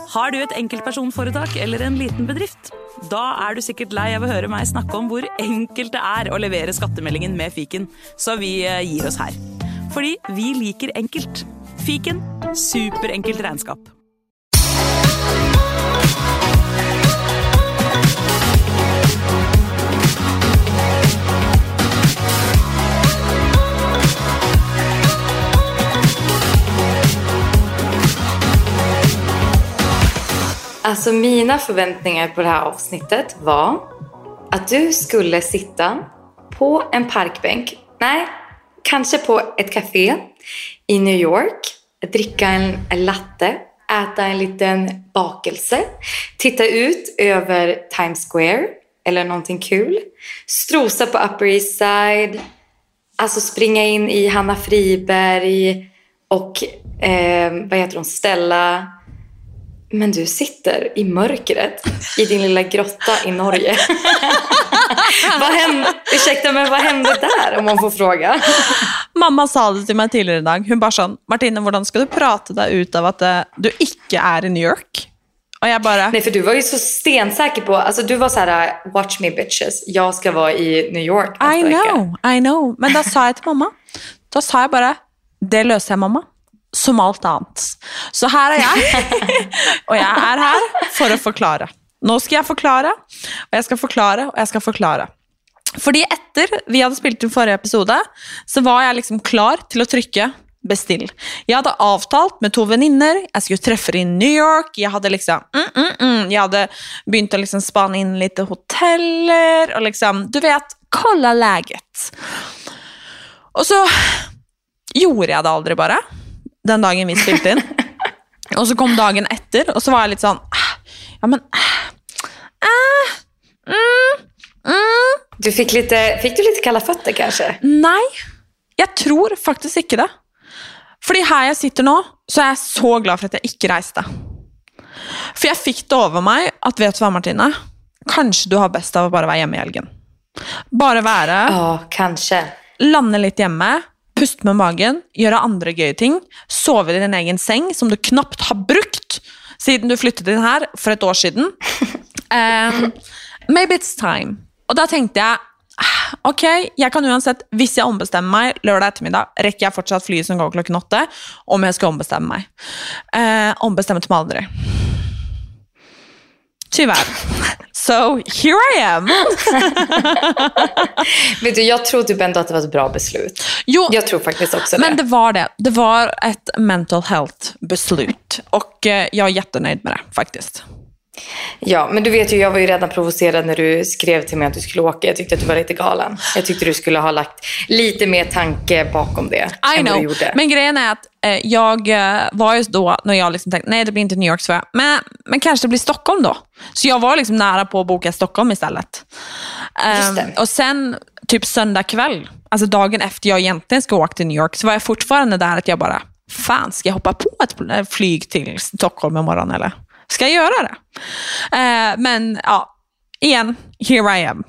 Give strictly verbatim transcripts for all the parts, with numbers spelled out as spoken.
Har du et enkeltpersonforetak eller en liten bedrift? Da er du sikkert lei av å høre meg snakke om hvor enkelt det er å levere skattemeldingen med Fiken, så vi gir oss her. Fordi vi liker enkelt. Fiken, superenkelt regnskap. Alltså mina förväntningar på det här avsnittet var att du skulle sitta på en parkbänk. Nej, kanske på ett café i New York. Dricka en, en latte. Äta en liten bakelse. Titta ut över Times Square. Eller någonting kul. Strosa på Upper East Side. Alltså springa in i Hanna Friberg. Och eh, vad heter hon? Stella... Men du sitter i mörkret i din lilla grotta i Norge. Vad hände? Ursäkta, men vad hände där, om man får fråga? Mamma sa det til meg tidligere i dag. Hun bare sånn, Martine, hvordan skal du prate deg ut av at uh, du ikke er i New York? Og jeg bare... Nej, för du var ju så stensäker på... Alltså du var så här, watch me bitches. Jag ska vara i New York nästa I know, vecka. I know. Men da sa jeg til mamma. Da sa jeg bare, det løser jeg, mamma. Som alt annet. Så her er jeg. Og jeg er her for å forklare. Nå skal jeg forklare, og jeg skal forklare, og jeg skal forklare. Fordi etter vi hadde spilt i forrige episode, så var jeg liksom klar til å trykke bestill. Jeg hadde avtalt med to venninner, jeg skulle treffe i New York, jeg hadde liksom, mm, mm, mm, jeg hadde begynt å liksom spane inn litt hoteller, og liksom, du vet, kolla läget. Og så gjorde jeg det aldri bare. Den dagen vi spilte inn. Og så kom dagen etter, og så var jeg litt sånn, ja, men äh, mm, mm. Du fick lite, fick du lite kalla fötter kanskje? Nei, jeg tror faktisk ikke det. Fordi her jeg sitter nå, så er jeg så glad for at jeg ikke reiste. For jeg fikk det over meg, at vet du hva, Martine? Kanskje du har best av å bare være hjemme i helgen. Bare være. Ja, kanskje. Lande litt hjemme, puste med magen, gjøre andre gøye ting, sove i din egen seng, som du knapt har brukt siden du flyttet inn her for et år siden. Um, maybe it's time. Og da tenkte jeg, ok, jeg kan uansett, hvis jeg ombestemmer meg lørdag ettermiddag, rekker jeg fortsatt flyet som går klokken åtte, om jeg skal ombestemme meg. Uh, ombestemme til meg aldri. Tyvärr. So, here I am. Vet du, jag tror typ ändå att det var ett bra beslut. Jo, jag tror faktiskt också det. Men det var det. Det var ett mental health beslut. Och eh, jag är jättenöjd med det, faktiskt. Ja, men du vet ju, jag var ju redan provocerad när du skrev till mig att du skulle åka. Jag tyckte att du var lite galen. Jag tyckte du skulle ha lagt lite mer tanke bakom det I än know. vad du gjorde. Men grejen är att eh, jag eh, var ju då, när jag liksom tänkte, nej det blir inte New York, så jag, men, men kanske det blir Stockholm då. Så jag var liksom nära på att boka Stockholm istället. Um, och sen typ söndag kväll, alltså dagen efter jag egentligen ska åka till New York, så var jag fortfarande där att jag bara, fan, ska jag hoppa på ett flyg till Stockholm imorgon eller? Ska jag göra det? Uh, men ja, igen, here I am.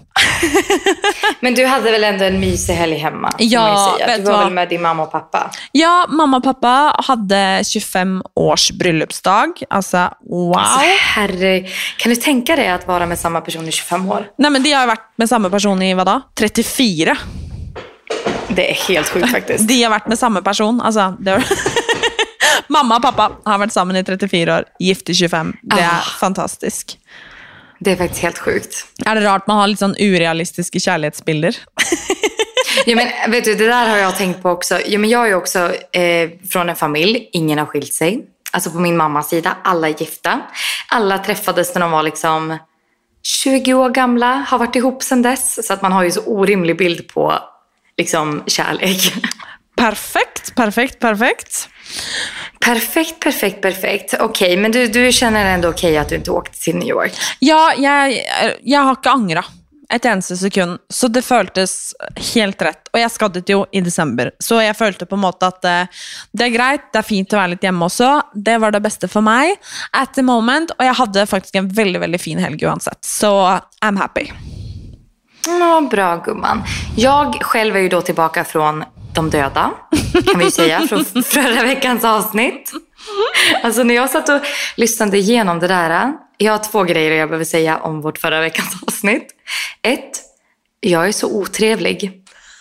Men du hade väl ändå en mysig helg hemma? Ja, säga. Du var vad? Väl med din mamma och pappa? Ja, mamma och pappa hade tjugofem års bröllopsdag. Alltså, wow. Alltså, herre, kan du tänka dig att vara med samma person i tjugofem år? Nej, men det har jag varit med samma person i, vad då? trettiofyra. Det är helt sjukt faktiskt. De har varit med samma person. Alltså, det var... Mamma och pappa har varit sammen i trettiofyra år, gift i tjugofem. Det är ah. fantastiskt. Det är faktiskt helt sjukt. Är det rart man har lite sån urealistiska kärleksbilder? Ja, men vet du, det där har jag tänkt på också. Ja, men jag är ju också eh, från en familj. Ingen har skilt sig. Alltså på min mammas sida, alla är gifta. Alla träffades när de var liksom tjugo år gamla. Har varit ihop sedan dess. Så att man har ju så orimlig bild på liksom kärlek. Perfekt, perfekt, perfekt. Perfekt, perfekt, perfekt. Okej, men du, du känner ändå okej att du inte åkte till New York? Ja, jeg, jeg har ikke angret et eneste sekund, så det føltes helt rett. Og jeg skaddet jo i desember, så jeg følte på en måte at det er greit, det er fint å være litt hjemme også. Det var det beste for meg at the moment, og jeg hadde faktisk en veldig, veldig fin helg uansett. Så I'm happy. Ja, bra gumman. Jag själv är ju då tillbaka från de döda, kan vi ju säga, från förra veckans avsnitt. Alltså när jag satt och lyssnade igenom det där. Jag har två grejer jag behöver säga om vårt förra veckans avsnitt. Ett, jag är så otrevlig.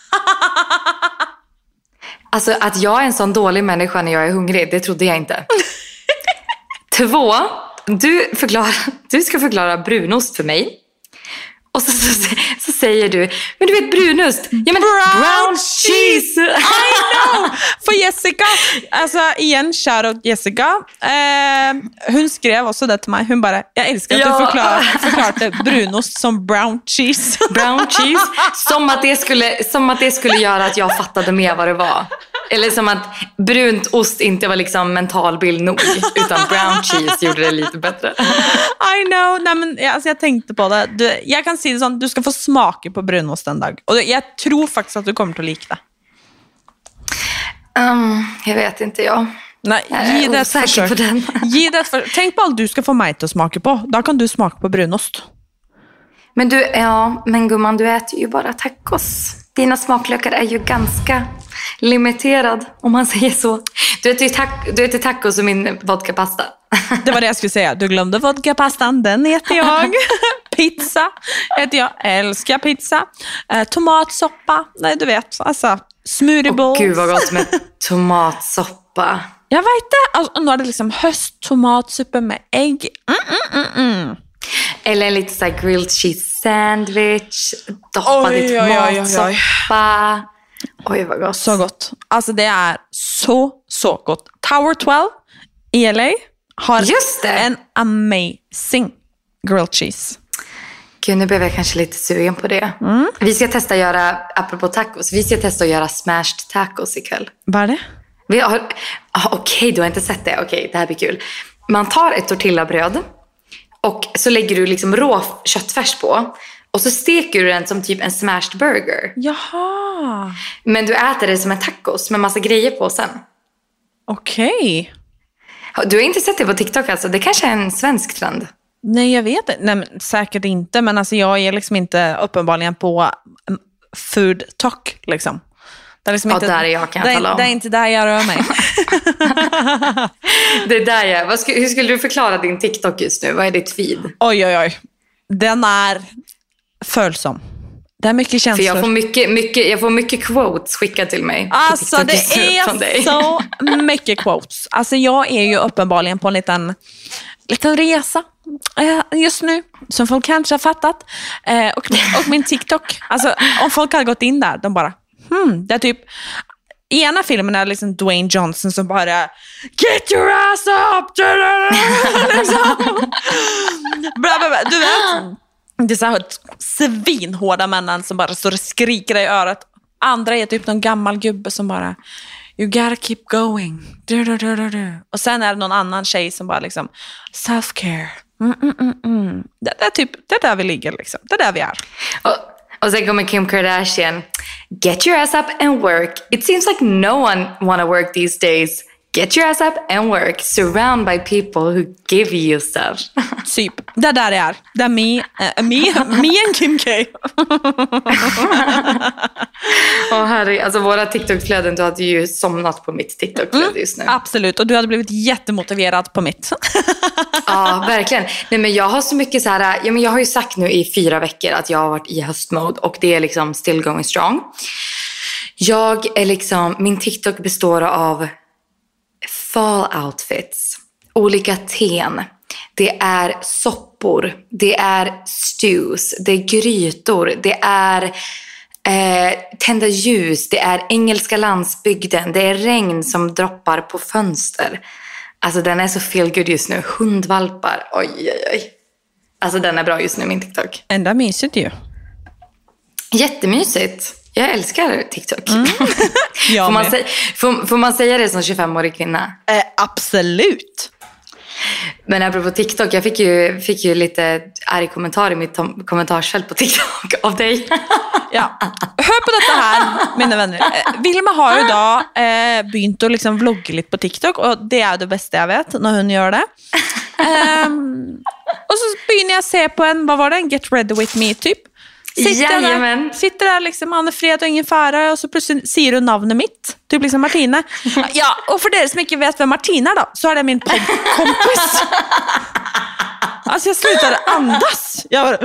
Alltså att jag är en sån dålig människa när jag är hungrig, det trodde jag inte. Två, du, förklara, du ska förklara brunost för mig. Och så, så, så säger du, men du vet brunost. Ja, men brown, brown cheese. I know. För Jessica, alltså igen, shoutout Jessica. Eh, hon skrev också det till mig. Hon bara, jag älskar att ja. du förklar, förklarade brunost som brown cheese. Brown cheese. Som att, det skulle, som att det skulle göra att jag fattade mer vad det var. Eller som att brunt ost inte var liksom mentalbild nog. Utan brown cheese gjorde det lite bättre. I know. Nej, men, alltså, jag tänkte på det. Du, jag kan säga det sånt, du ska få smaka på brunost en dag. Och jag tror faktiskt att du kommer att lika det. Um, jag vet inte, jag. Nej, ge det ett försök. Ge det ett försök. Tänk på allt du ska få mig att smaka på. Då kan du smaka på brunost. Men du, ja, men gumman, du äter ju bara tacos. Dina smaklökar är ju ganska limiterad, om man säger så. Du äter ju tac- du äter tacos och min vodkapasta. Det var det jag skulle säga. Du glömde vodkapastan, den äter jag. Pizza äter jag. Älskar pizza. Eh, tomatsoppa. Nej, du vet. Alltså, smoothie bowls. Åh, gud vad gott med tomatsoppa. Jag vet det. Alltså, nu är det liksom hösttomatsuppe med ägg. Mm, mm, mm, mm. Eller en lite så här grilled cheese sandwich. Doppad i tomatsoppa. Oj, vad gott. Så gott. Alltså det är så, så gott. Tower tolv i L A har Just det. en amazing grilled cheese. Gud, nu blev jag kanske lite sugen på det. Mm. Vi ska testa att göra, apropå tacos, vi ska testa att göra smashed tacos ikväll. Vad är det? Vi har, ah, okej, okay, du har inte sett det. Okej, okay, det här blir kul. Man tar ett tortillabröd och så lägger du liksom rå köttfärs på. Och så steker du den som typ en smashed burger. Jaha. Men du äter det som en tacos med massa grejer på sen. Okej. Okay. Du har inte sett det på TikTok alltså? Det kanske är en svensk trend. Nej, jag vet inte. Nej, men säkert inte. Men alltså jag är liksom inte uppenbarligen på food talk liksom. Det är liksom ja, inte, där är jag kan jag det, tala om. Det är inte där jag rör mig. Det är där jag... Vad skulle, hur skulle du förklara din TikTok just nu? Vad är ditt feed? Oj, oj, oj. Den är följsam. Det är mycket känslor. För jag får mycket, mycket, jag får mycket quotes skickat till mig. Alltså det är så mycket quotes. Alltså jag är ju uppenbarligen på en liten, liten resa just nu. Som folk kanske har fattat. Och, och min TikTok. Alltså om folk hade gått in där, de bara... Hmm, det är typ... I ena filmen är det liksom Dwayne Johnson som bara get your ass up! liksom. bla, bla, bla. Du vet... Det är så här svinhårda männen som bara står och skriker i örat. Andra är typ någon gammal gubbe som bara you gotta keep going. Du, du, du, du, du. Och sen är det någon annan tjej som bara liksom self-care. Mm, mm, mm, mm. Det, det är typ det är där vi ligger liksom. Det är där vi är. Och, och sen kommer Kim Kardashian. Get your ass up and work. It seems like no one wanna work these days. Get your ass up and work. Surround by people who give you stuff. Typ. Det där är. Det är me, uh, me, me and Kim K. Åh herre, alltså våra TikTok-flöden, du hade ju somnat på mitt TikTok-flöde mm, just nu. Absolut, och du hade blivit jättemotiverad på mitt. Ja, verkligen. Nej, men jag har så mycket så här, ja, men jag har ju sagt nu i fyra veckor att jag har varit i höstmode och det är liksom still going strong. Jag är liksom, min TikTok består av fall outfits, olika ten. Det är soppor, det är stews, det är grytor, det är eh, tända ljus, det är engelska landsbygden, det är regn som droppar på fönster. Alltså den är så feel good just nu. Hundvalpar, oj oj oj. Alltså den är bra just nu, min TikTok. Ända mysigt ju. Jättemysigt. Jag älskar TikTok. Mm. får, man säga, får, får man säga det som tjugofemårig kvinna? Eh, absolut. Men apropå TikTok, jag fick ju, fick ju lite arg kommentar i mitt tom- kommentarsfält på TikTok av dig. Ja. Hör på detta här, mina vänner. Vilma har ju idag eh, begynt att liksom vlogga lite på TikTok och det är det bästa jag vet när hon gör det. Um, och så börjar jag se på en, vad var det? En Get Ready With Me typ. Sitter Jajamän. där, sitter där liksom, Anne-Fred och ingen fara, och så plötsligt säger du namnet mitt. Typ liksom Martina. Ja, och för det som inte vet vem Martina då, så är det min poddkompis. Alltså jag slutade andas. Jag bara...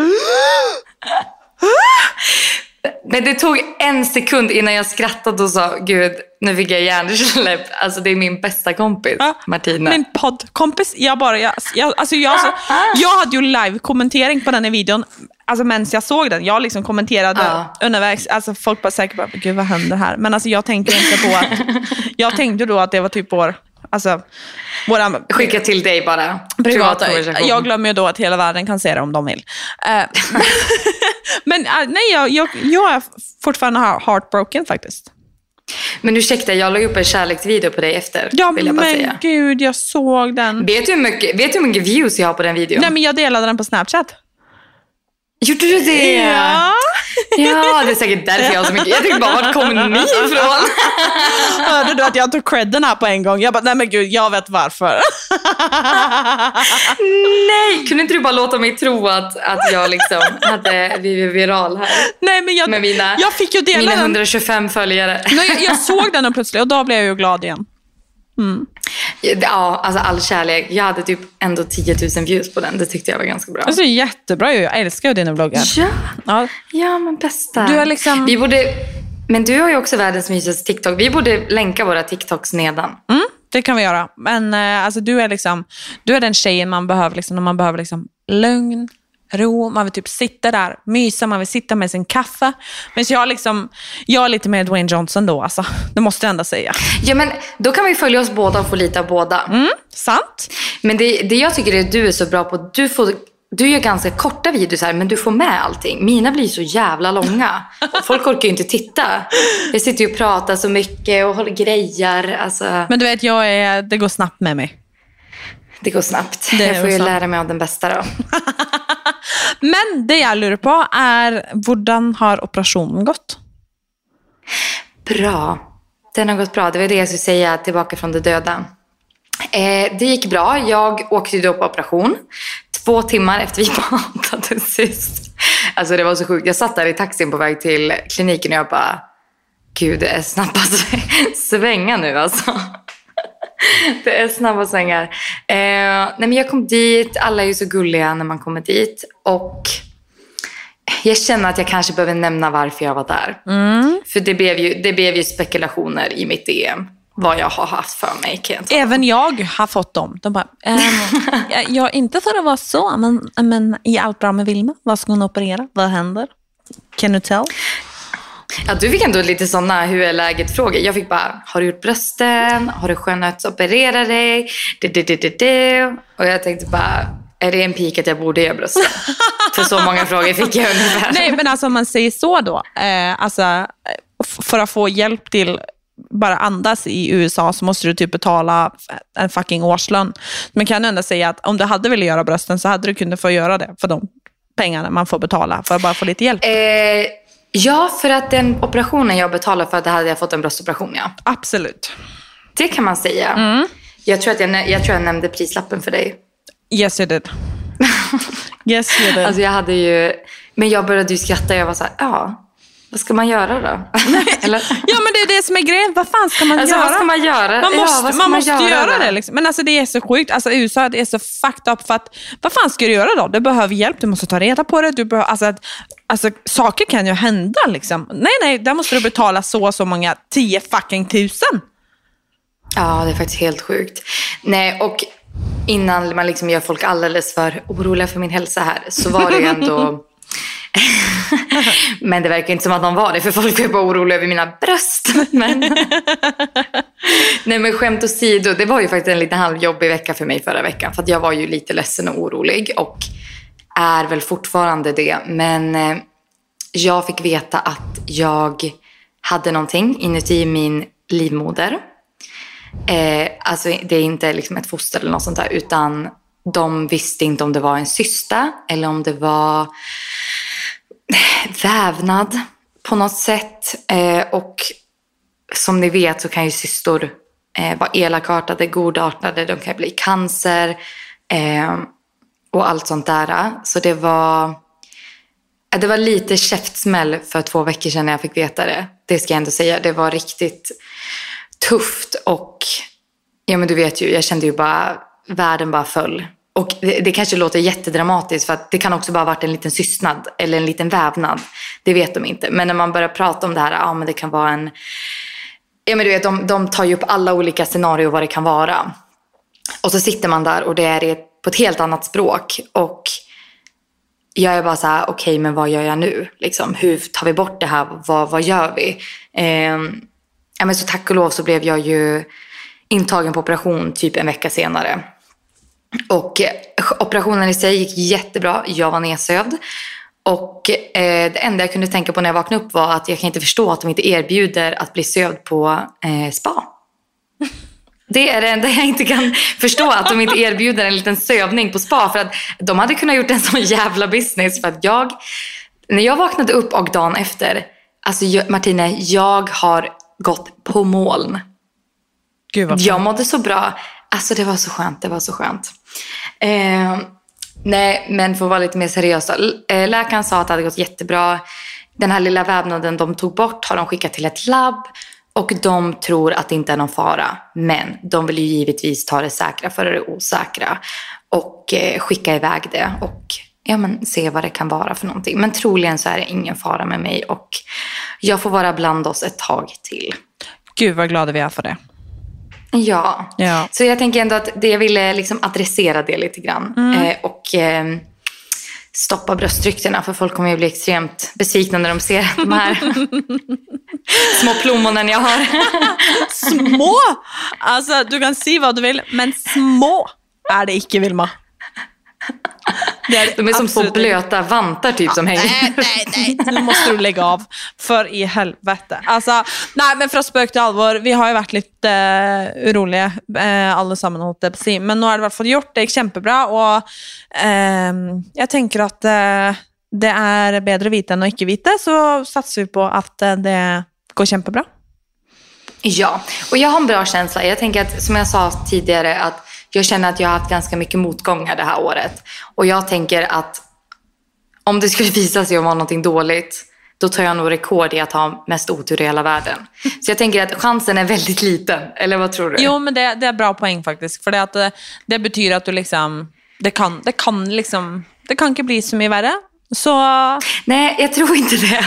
Men det tog en sekund innan jag skrattade och sa, gud, nu fick jag hjärnsläpp. Alltså det är min bästa kompis, Ja, Martina. min poddkompis. Jag bara, jag, jag, alltså jag, så, jag hade ju live-kommentering på den här videon. Alltså medan jag såg den, jag liksom kommenterade Ja. undervägs. Alltså folk bara säkert bara, gud vad händer här? Men alltså jag tänkte inte på att, jag tänkte då att det var typ vår, alltså våra... Skicka till dig bara. Privata. Privat Jag glömmer ju då att hela världen kan se det om de vill. Uh, men uh, nej, jag, jag, jag är fortfarande heartbroken faktiskt. Men ursäkta, jag la upp en kärleksvideo på dig efter, Ja, vill jag bara men säga. gud, jag såg den. Vet du, hur mycket, vet du hur mycket views jag har på den videon? Nej, men jag delade den på Snapchat. Gjorde du det? Ja. Ja, det är säkert därför jag har så mycket. Jag tänkte bara, vart kommer ni ifrån? Hörde du att jag tog credden här på en gång? Jag bara, nej men gud, jag vet varför. Nej, kunde inte du bara låta mig tro att, att jag liksom hade blivit viral här? Nej, men jag, Med mina, jag fick ju dela mina den. hundratjugofem följare. Nej, jag, jag såg den och plötsligt, och då blev jag ju glad igen. Mm. Ja, alltså all kärlek. Jag hade typ ändå tio tusen views på den. Det tyckte jag var ganska bra. Alltså jättebra ju, jag älskar ju dina vloggar. Ja, Ja. ja men bästa. Du är liksom... Vi borde, men du har ju också världens mysigaste TikTok. Vi borde länka våra TikToks nedan. Mm, det kan vi göra. Men eh, alltså, du är liksom, du är den tjejen man behöver liksom, när man behöver liksom lugn, ro, man vill typ sitta där, mysa, man vill sitta med sin kaffe. Men så jag liksom, jag är lite mer Dwayne Johnson då, alltså. Det måste jag ändå säga. Ja, men då kan vi följa oss båda och få lite av båda. Mm, sant. Men det, det jag tycker är att du är så bra på, du får... Du gör ganska korta videos här, men du får med allting. Mina blir så jävla långa. Och folk orkar ju inte titta. Jag sitter ju och pratar så mycket och håller grejer. Alltså, Men du vet, jag är, det går snabbt med mig. det går snabbt. Det jag får ju så. lära mig av den bästa då. Men det jag lurar på är, hur har operationen gått? Bra. Den har gått bra. Det var det jag skulle säga, tillbaka från det döda. Eh, det gick bra. Jag åkte då på operation. Två timmar efter vi pratade sist. Alltså det var så sjukt. Jag satt där i taxin på väg till kliniken och jag bara, gud, det är snabba svängar nu alltså. Det är snabba svängar. Eh, nej men jag kom dit. Alla är ju så gulliga när man kommer dit. Och jag känner att jag kanske behöver nämna varför jag var där. Mm. För det blev, ju, det blev ju spekulationer i mitt D M. Vad jag har haft för mig. Även jag har fått dem. De bara, ehm, jag, jag inte för att vara så, men, men är allt bra med Vilma? Vad ska hon operera? Vad händer? Can you tell? Ja, du fick ändå lite sådana hur är läget-frågor. Jag fick bara, har du gjort brösten? Har du skönhets operera dig? Det, det, det, det, det. Och jag tänkte bara, är det en pik att jag borde göra brösten? För så många frågor fick jag ungefär. Nej, men alltså om man säger så då. Eh, alltså, för att få hjälp till bara andas i U S A så måste du typ betala en fucking årslön. Men kan du ändå säga att om du hade velat göra brösten så hade du kunnat få göra det för de pengarna man får betala för att bara få lite hjälp. Eh, ja, för att den operationen jag betalade för, att hade jag fått en bröstoperation, ja. Absolut. Det kan man säga. Mm. Jag, tror att jag, jag tror jag nämnde prislappen för dig. Yes, you did. Yes, you did. Alltså jag hade ju... Men jag började ju skratta. Jag var så här, ja... Vad ska man göra då? Eller? Ja, men det är det som är grejen. Vad fan ska man alltså, göra? Vad ska man göra? Man måste, ja, man man måste göra, göra det. Liksom. Men alltså det är så sjukt. Alltså U S A det är så fucked up för att vad fan ska du göra då? Du behöver hjälp. Du måste ta reda på det. Du behöver, alltså, att, alltså, saker kan ju hända liksom. Nej, nej. Där måste du betala så så många tio fucking tusen. Ja, det är faktiskt helt sjukt. Nej, och innan man liksom gör folk alldeles för oroliga för min hälsa här så var det ju ändå... Men det verkar inte som att de var det, för folk är bara oroliga över mina bröst. Men... Nej, men skämt åsido, det var ju faktiskt en lite halvjobbig vecka för mig förra veckan. För att jag var ju lite ledsen och orolig och är väl fortfarande det. Men eh, jag fick veta att jag hade någonting inuti min livmoder. Eh, alltså det är inte liksom ett foster eller något sånt där, utan de visste inte om det var en cysta eller om det var vävnad på något sätt. Eh, och som ni vet så kan ju cystor eh, vara elakartade, godartade, de kan bli cancer eh, och allt sånt där. Så det var Det var lite käftsmäll för två veckor sedan när jag fick veta det. Det ska jag ändå säga. Det var riktigt tufft och ja, men du vet ju, jag kände ju bara världen bara föll. Och det, det kanske låter jättedramatiskt för att det kan också bara ha varit en liten systnad eller en liten vävnad. Det vet de inte. Men när man börjar prata om det här, ja men det kan vara en... Ja men du vet, de, de tar ju upp alla olika scenarier vad det kan vara. Och så sitter man där och det är på ett helt annat språk. Och jag är bara så här, okej okay, men vad gör jag nu? Liksom, hur tar vi bort det här? Vad, vad gör vi? Eh, ja, men så tack och lov så blev jag ju intagen på operation typ en vecka senare. Och eh, operationen i sig gick jättebra. Jag var nedsövd. Och eh, det enda jag kunde tänka på när jag vaknade upp var att jag kan inte förstå att de inte erbjuder att bli sövd på eh, spa. Det är det enda jag inte kan förstå, att de inte erbjuder en liten sövning på spa. För att de hade kunnat gjort en sån jävla business. För att jag, när jag vaknade upp och dagen efter, alltså jag, Martina, jag har gått på moln. Gud vad jag mådde så bra. Alltså det var så skönt, det var så skönt. Eh, nej, men för att vara lite mer seriös då. Läkaren sa att det hade gått jättebra. Den här lilla vävnaden de tog bort har de skickat till ett labb. Och de tror att det inte är någon fara. Men de vill ju givetvis ta det säkra för det osäkra. Och eh, skicka iväg det. Och ja, men, se vad det kan vara för någonting. Men troligen så är det ingen fara med mig. Och jag får vara bland oss ett tag till. Gud vad glada vi är för det. Ja. ja. Så jag tänker ändå att det jag ville liksom adressera det lite grann. Mm. Eh, och... Eh, stoppa bröstryktena, för folk kommer ju bli extremt besvikna när de ser de här små plommonen jag har. Små? Alltså, du kan säga vad du vill, men små är det inte, Vilma. Det är de är som två blöta vantar typ som hänger. Nej, nej, nej. Nu måste du lägga av. För i helvete. Alltså, nej, men för att spöka till allvar, vi har ju varit lite uh, oroliga uh, alla sammen, hållt det på sig. Men nu har det i alla fall gjort, det gick jättebra. Och uh, jag tänker att uh, det är bättre vita än att inte vita. Så satsar vi på att uh, det går jättebra. Ja, och jag har en bra känsla. Jag tänker att, som jag sa tidigare, att jag känner att jag har haft ganska mycket motgångar det här året. Och jag tänker att om det skulle visa sig att vara någonting dåligt, då tar jag nog rekord i att ha mest otur i hela världen. Så jag tänker att chansen är väldigt liten. Eller vad tror du? Jo, men det, det är bra poäng faktiskt. För det, att det, det betyder att du liksom... Det kan, det kan liksom... Det kan inte bli så mycket värre. Så... Nej, jag tror inte det.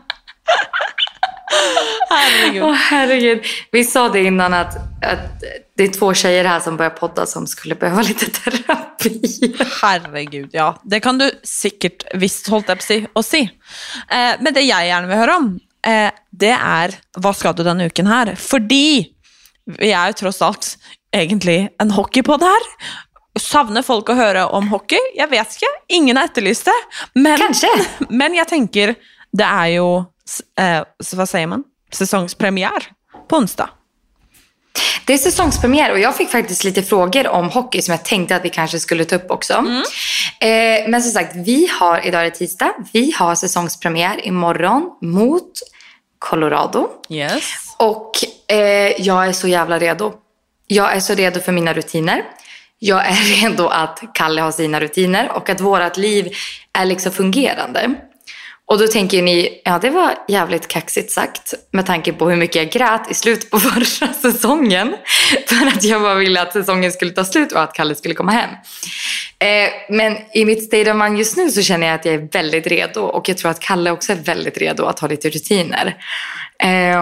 Herregud. Åh, herregud. Vi sa det innan att, att det är två tjejer här som börjar podda som skulle behöva lite terapi. Herregud, ja. Det kan du säkert visst hålla på sig och se. Eh, men det jag gärna vill höra om, eh, det är vad ska du den uken här? Fordi vi är ju trots allt egentligen en hockeypodd här. Savner folk att höra om hockey? Jag vet inte. Ingen har efterlyst det. Men, Kanske. Men jag tänker, det är ju, eh, vad säger man? Säsongspremiär på onsdag. Det är säsongspremiär och jag fick faktiskt lite frågor om hockey som jag tänkte att vi kanske skulle ta upp också. Mm. Eh, men som sagt, vi har, idag är det tisdag, vi har säsongspremiär imorgon mot Colorado. Yes. Och eh, jag är så jävla redo. Jag är så redo för mina rutiner. Jag är redo att Kalle har sina rutiner och att vårat liv är liksom fungerande. Och då tänker ni, ja det var jävligt kaxigt sagt med tanke på hur mycket jag grät i slutet på förra säsongen. För att jag bara ville att säsongen skulle ta slut och att Kalle skulle komma hem. Eh, men i mitt state of mind just nu så känner jag att jag är väldigt redo. Och jag tror att Kalle också är väldigt redo att ha lite rutiner. Eh,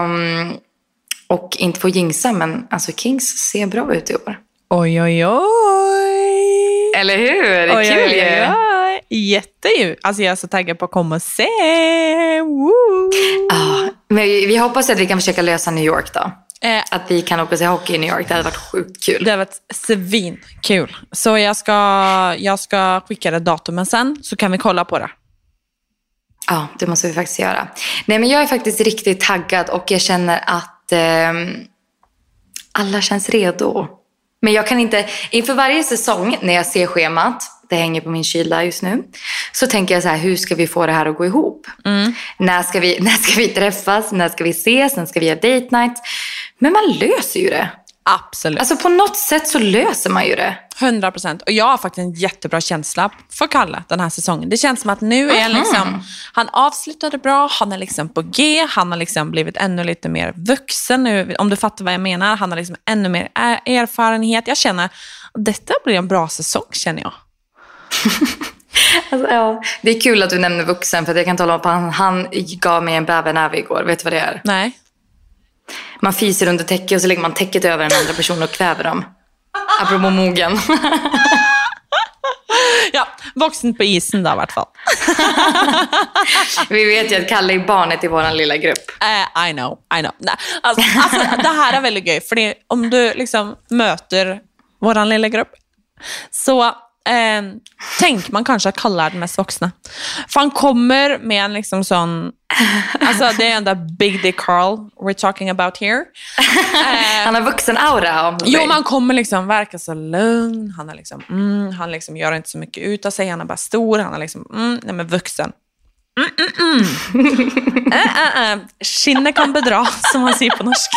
och inte få jinxa, men alltså Kings ser bra ut i år. Oj, oj, oj. Eller hur? Det är oj, kul oj, oj, oj. Jätteju. Alltså jag är så taggad på att komma och se. Woo. Ah, men vi, vi hoppas att vi kan försöka lösa New York då. Eh, att vi kan åka och se hockey i New York. Det hade varit sjukt kul. Det hade varit svinkul. Så jag ska, jag ska skicka det datumen sen. Så kan vi kolla på det. Ja, det måste vi faktiskt göra. Nej, men jag är faktiskt riktigt taggad. Och jag känner att eh, alla känns redo. Men jag kan inte, inför varje säsong när jag ser schemat, det hänger på min kyl där just nu, så tänker jag så här, hur ska vi få det här att gå ihop? Mm. När ska vi, när ska vi träffas? När ska vi ses? När ska vi ha date night? Men man löser ju det. Absolut. Alltså på något sätt så löser man ju det. hundra procent. Och jag har faktiskt en jättebra känsla för Kalle den här säsongen. Det känns som att nu är han liksom, han avslutade bra, han är liksom på G, han har liksom blivit ännu lite mer vuxen nu, om du fattar vad jag menar. Han har liksom ännu mer erfarenhet. Jag känner, detta blir en bra säsong, känner jag. Alltså, ja. Det är kul att du nämner vuxen, för att jag kan tala om att han, han gav mig en bävernäve igår. Vet du vad det är? Nej. Man fiser under täcket och så lägger man täcket över en andra person och kväver dem. Apropå mogen. Ja, vuxen på isen då i hvert fall. Vi vet ju att Kalle är barnet i våran lilla grupp. Uh, I know, I know. Nej, alltså, alltså, det här är väldigt gøy, för om du liksom möter våran lilla grupp, så eh, tänker man kanske att Kalle är den mest vuxna. För han kommer med en liksom sån, alltså det är den där Big Dick Carl we're talking about here. Eh, han har vuxen aura om Jo, man kommer liksom verka så lugn. Han är liksom, mm, han liksom gör inte så mycket ut av sig. Han är bara stor, han är liksom, mm, nej men vuxen. Mm, mm, mm. äh, äh, äh. Skinnet kan bedra, som man säger på norsk.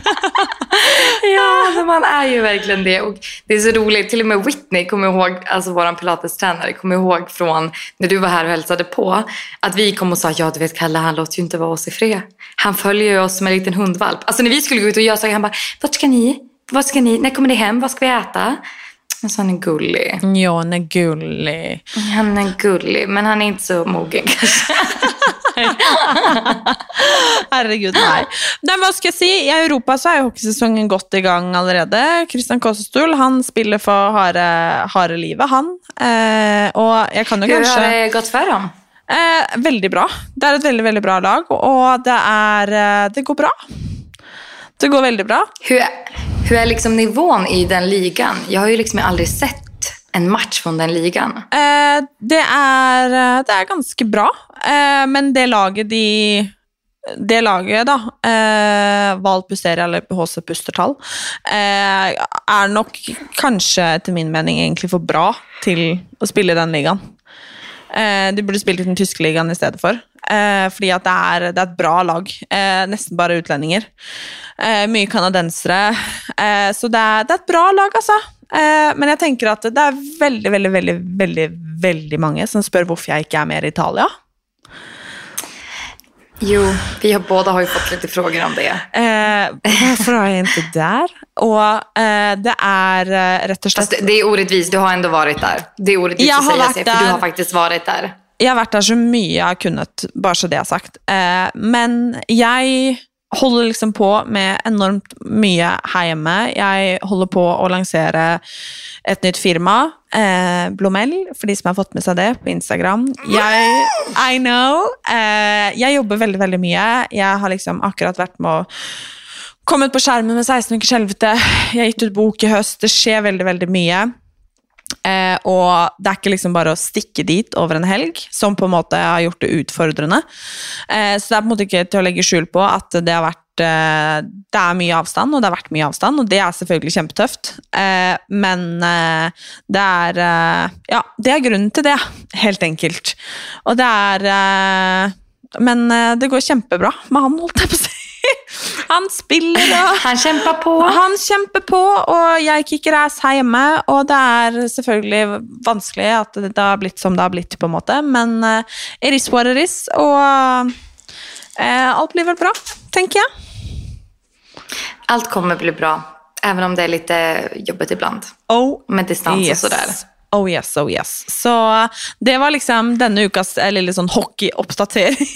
Ja, man är ju verkligen det. Och det är så roligt, till och med Whitney kommer ihåg, alltså våran pilatestränare kommer ihåg från när du var här och hälsade på, att vi kom och sa, ja du vet Kalle, han låter ju inte vara oss i fred. Han följer ju oss som en liten hundvalp. Alltså när vi skulle gå ut och göra så, han bara, vart ska ni? Vad ska ni? När kommer ni hem? Vad ska vi äta? Så han är gullig. Ja, han är gullig. Han är gullig, men han är inte så mogen kanske. Herregud, nej. Nej, vad ska jag si? I Europa så är hockeysäsongen gått i gang allerede. Christian Kosestol, han spiller for harde, harde livet, han. Eh, og jeg kan jo Hur kanskje... har det gått för dem? Eh, veldig bra. Det er et veldig, veldig bra lag, og det er... Det går bra. Det går väldigt bra. Hur, hur är liksom nivån i den ligan? Jag har ju liksom aldrig sett en match från den ligan. Eh, det, är, det är ganska bra. Eh, men det laget de... Det laget da, eh, Valpusteria eller H C Pustertal, eh, er nok kanskje til min mening egentlig for bra til å spille i den ligaen. Eh, de burde spilt i den tyske ligaen i stedet for. Eh, fordi at det er, det er et bra lag. Eh, nesten bare utlendinger. Eh, mye kanadensere. Eh, så det er, det er et bra lag, altså. Eh, men jeg tenker at det er veldig, veldig, veldig, veldig, veldig mange som spør hvorfor jeg ikke er mer i Italia. Jo, vi har båda har ju fått lite frågor om det. Eh, varför är jag inte där? Och eh, det är eh, rätt och slett... Fast det, det är orättvist, du har ändå varit där. Det är orättvist jag att säga sig, där. för du har faktiskt varit där. Jag har varit där så mycket jag har kunnat, bara så det jag har sagt. Eh, men jag håller liksom på med enormt mycket här hemma. Jag håller på att lansera ett nytt firma, eh, Blomell, för de som har fått med sig det på Instagram. Jag, I know. Eh, jag jobbar väldigt, väldigt mycket. Jag har liksom akkurat varit med och kommit på skärmen med seksten uker skjelvete. Jag har gitt ut bok i höst. Det sker väldigt, väldigt mycket. Eh, og det er ikke liksom bare å stikke dit over en helg, som på en måte har gjort det utfordrende. Eh, så det er på en måte ikke til å legge skjul på at det har vært eh, det er mye avstand, og det har vært mye avstand, og det er selvfølgelig kjempetøft. Eh, men eh, det er eh, ja, det er grunnen til det, helt enkelt. Og det er eh, men eh, det går kjempebra med han, holdt jeg på å si. Han spiller og han kämpar på. Han kjemper på, og jeg kikker ass her hjemme, og det er selvfølgelig vanskelig at det har blitt som det har blitt på en måte, men uh, it is what it is, og uh, alt blir väl bra, tänker jag. Allt kommer bli bra, även om det är lite jobbigt ibland. Oh, med distans yes. och sådär. Oh yes, oh yes. Så det var liksom denne ukas lille sånn hockey-oppdatering.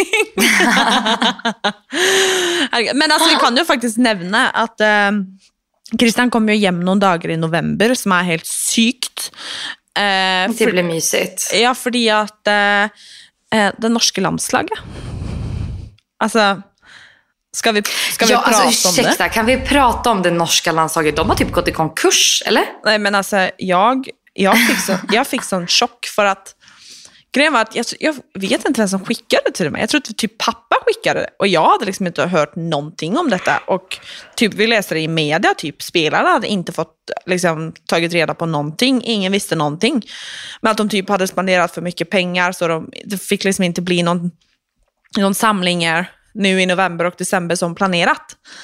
Men altså, vi kan jo faktisk nevne at uh, Christian kom jo hjem noen dager i november, som er helt sykt. Uh, det blir mysigt. Ja, fordi at uh, uh, det norske landslaget, altså... Ska vi, ska vi ja, prata alltså, ursäkta, om det? Kan vi prata om det norska landslaget? De har typ gått i konkurs, eller? Nej, men alltså, jag, jag, fick, så, jag fick sån chock för att grejen var att jag, jag vet inte vem som skickade till mig. Jag tror att typ pappa skickade det. Och jag hade liksom inte hört någonting om detta. Och typ vi läste det i media, typ spelarna hade inte fått liksom tagit reda på någonting. Ingen visste någonting. Men att de typ hade spenderat för mycket pengar, så de, det fick liksom inte bli någon, någon samlingar nu i november och december som planerat.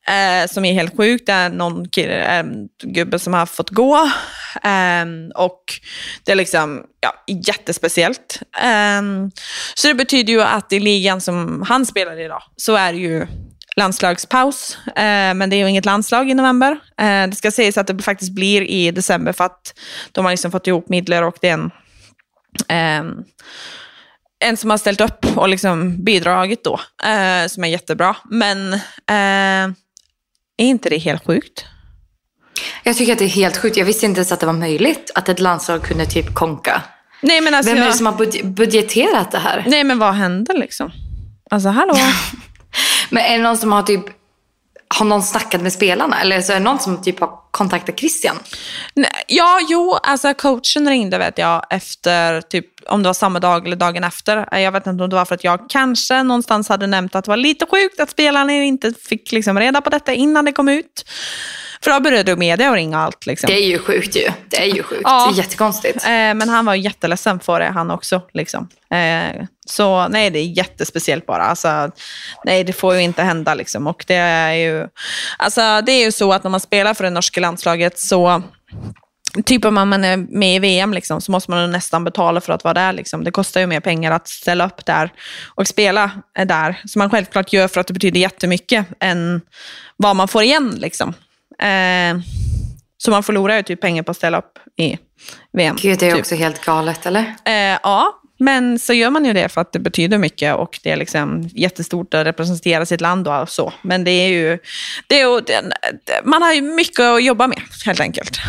eh, som är helt sjukt. Det är någon kille, eh, gubbe som har fått gå. Eh, och det är liksom ja, jättespeciellt. Eh, så det betyder ju att i ligan som han spelar idag så är det ju landslagspaus, eh, men det är ju inget landslag i november. Eh, det ska sägas att det faktiskt blir i december för att de har liksom fått ihop midler och det är en, eh, en som har ställt upp och liksom bidragit då, eh, som är jättebra. Men eh, är inte det helt sjukt? Jag tycker att det är helt sjukt. Jag visste inte ens att det var möjligt att ett landslag kunde typ konka. Nej, men alltså, vem är det jag... som har budg- budgeterat det här? Nej, men vad händer liksom? Alltså, hallå? Men är det någon som har typ har någon snackat med spelarna? Eller så är det någon som typ har kontaktat Christian? Nej, ja, jo, alltså coachen ringde vet jag efter typ om det var samma dag eller dagen efter. Jag vet inte om det var för att jag kanske någonstans hade nämnt att det var lite sjukt att spelarna inte fick liksom reda på detta innan det kom ut. För då började media och ringa allt. Liksom. Det är ju sjukt ju. Det är ju sjukt. Ja. Det är jättekonstigt. Eh, men han var jätteledsen för det, han också. Liksom. Eh, så nej, det är jättespeciellt bara. Alltså, nej, det får ju inte hända. Liksom. Och det är ju, alltså, det är ju så att när man spelar för det norska landslaget så typ om man är med i V M liksom, så måste man nästan betala för att vara där. Liksom. Det kostar ju mer pengar att ställa upp där och spela där. Så man självklart gör för att det betyder jättemycket än vad man får igen liksom. Eh, så man förlorar ju typ pengar på att ställa upp i V M. Gud, det är typ. också helt galet, eller? Eh, ja, men så gör man ju det för att det betyder mycket och det är liksom jättestort att representera sitt land och så. Men det är ju, det är ju det, man har ju mycket att jobba med helt enkelt.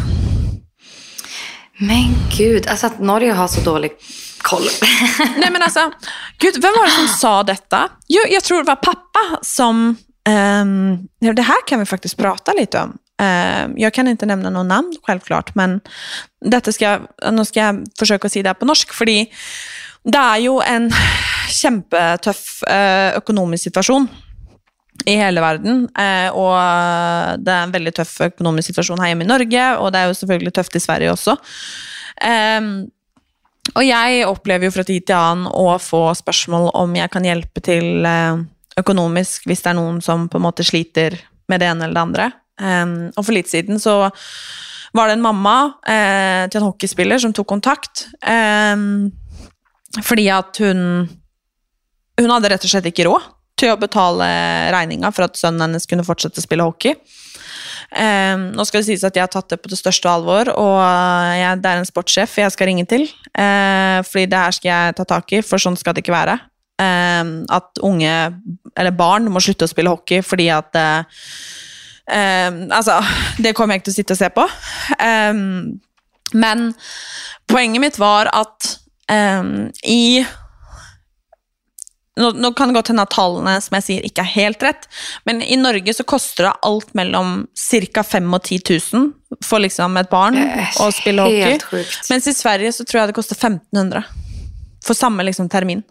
Men gud, alltså att Norge har så dålig koll. Nej men alltså, gud, vem var det som sa detta? Jo, jag tror det var pappa som... Um, det här kan vi faktiskt prata lite om. Uh, jag kan inte nämna någon namn självklart, men detta ska, nu ska jag försöka se det på norsk, för det är ju en kjempetuff uh, ekonomisk situation i hela världen, uh, och det är en väldigt tuff ekonomisk situation här hemma i Norge, och det är ju selvfølgelig tufft i Sverige också. Um, og jeg opplever jo fra tid til annen å få spørsmål om jeg kan hjelpe til uh, økonomisk hvis det er noen som på en måte sliter med det ene eller det andre. Um, og for litt siden så var det en mamma uh, til en hockeyspiller som tog kontakt um, fordi at hun hun hadde rett og slett ikke råd til å betale regninga for at sønnen hennes kunne fortsette å spille hockey. Um, nå skal det sies at jeg har tatt det på det største alvor, og jeg, det er en sportssjef jeg skal ringe til, uh, fordi det her skal jeg ta tak i, for sånn skal det ikke være. Um, at unge, eller barn, må slutte å spille hockey, fordi at uh, um, altså, det kommer jeg ikke til å sitte og se på. Um, men poenget mitt var at um, i Nå, nå kan det gå til denne tallene som jeg sier ikke er helt rett, men i Norge så koster det alt mellom cirka fem og ti tusen for liksom et barn å spille hockey. Sjukt. Mens i Sverige så tror jeg det koster femton hundra for samme liksom termin.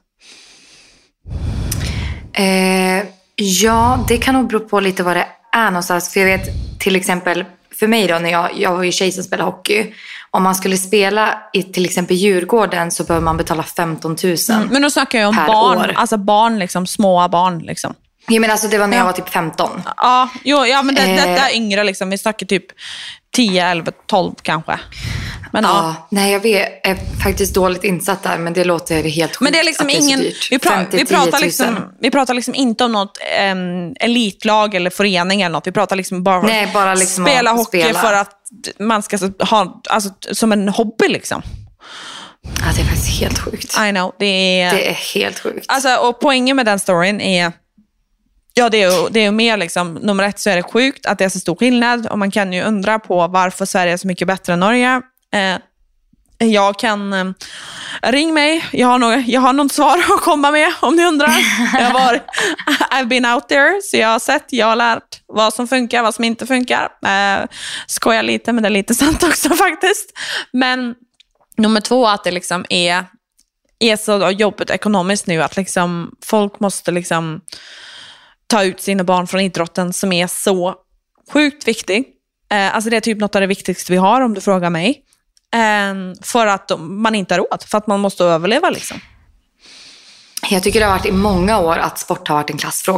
Eh, ja, det kan nog bero på lite vad det är någonstans. För jag vet till exempel, för mig då, när jag, jag var ju tjej som spelade hockey. Om man skulle spela i till exempel Djurgården så behöver man betala femton tusen. Mm, men nu snackar jag om barn, år. Alltså barn liksom, små barn liksom. Ja, men alltså det var när ja. jag var typ femton. Ja, jo, ja men det, eh. detta är yngre liksom, vi snackar typ tio, elva, tolv kanske. Men ja, ja. Nej, jag vet, är faktiskt dåligt insatt där, men det låter helt sjukt. Men det är liksom det är ingen, vi, pra, vi, pratar liksom, vi pratar liksom inte om något um, elitlag eller förening eller något. Vi pratar liksom bara, Nej, bara liksom spela hockey spela. För att man ska ha, alltså, som en hobby liksom. Ja, det är faktiskt helt sjukt. I know, det är... Det är helt sjukt. Alltså, och poängen med den storyn är... Ja, det är ju, det är ju mer liksom, nummer ett så är det sjukt att det är så stor skillnad, och man kan ju undra på varför Sverige är så mycket bättre än Norge. Eh, jag kan eh, ring mig, jag har, nog, jag har något svar att komma med om ni undrar. Jag var, I've been out there, så jag har sett, jag har lärt vad som funkar, vad som inte funkar. Eh, skojar lite, men det är lite sant också faktiskt. Men nummer två, att det liksom är, är så jobbigt ekonomiskt nu att liksom, folk måste liksom ta ut sina barn från idrotten som är så sjukt viktig. Eh, alltså det är typ något av det viktigaste vi har, om du frågar mig. Eh, för att de, man inte har råd. För att man måste överleva liksom. Jag tycker det har varit i många år att sport har varit en klassfråga.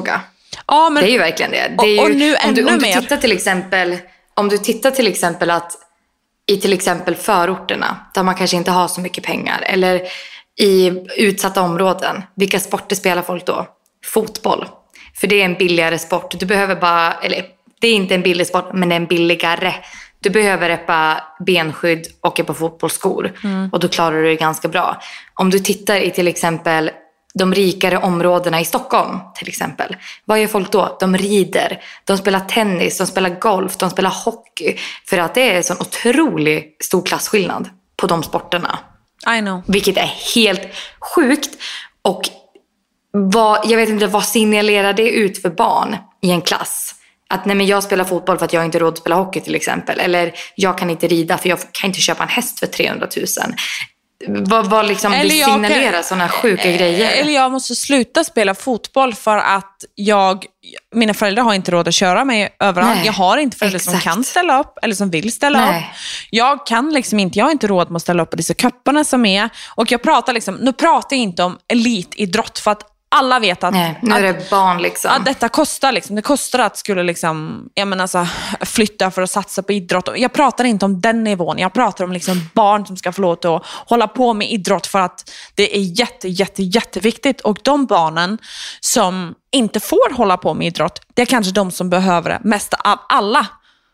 Ja, men, det är ju verkligen det. det är och, och ju, nu om du, ännu om du mer. tittar till exempel, om du tittar till exempel att i till exempel förorterna där man kanske inte har så mycket pengar eller i utsatta områden, vilka sporter spelar folk då? Fotboll. För det är en billigare sport. Du behöver bara, eller det är inte en billig sport, men det är en billigare. Du behöver reppa benskydd och ett par fotbollsskor. Mm. Och då klarar du det ganska bra. Om du tittar i till exempel de rikare områdena i Stockholm till exempel. Vad gör folk då? De rider, de spelar tennis, de spelar golf, de spelar hockey. För att det är en sån otrolig stor klasskillnad på de sporterna. I know. Vilket är helt sjukt. Och vad, jag vet inte, vad signalerar det ut för barn i en klass? Att nej, men jag spelar fotboll för att jag inte har råd att spela hockey till exempel. Eller jag kan inte rida för jag kan inte köpa en häst för trehundratusen. Vad, vad liksom vi signalerar kan, sådana sjuka eh, grejer. Eller jag måste sluta spela fotboll för att jag, mina föräldrar har inte råd att köra mig överallt. Nej, jag har inte föräldrar exakt. som kan ställa upp eller som vill ställa Nej. upp. Jag kan liksom inte, jag har inte råd med att ställa upp på dessa köpparna som är. Och jag pratar liksom, nu pratar jag inte om elitidrott för att alla vet att, Nej, nu är det barn liksom. Att detta kostar liksom. Det kostar att skulle liksom, jag menar alltså, flytta för att satsa på idrott. Jag pratar inte om den nivån. Jag pratar om liksom barn som ska få lov att hålla på med idrott för att det är jätte, jätte, jätteviktigt. Och de barnen som inte får hålla på med idrott, det är kanske de som behöver det mest av alla.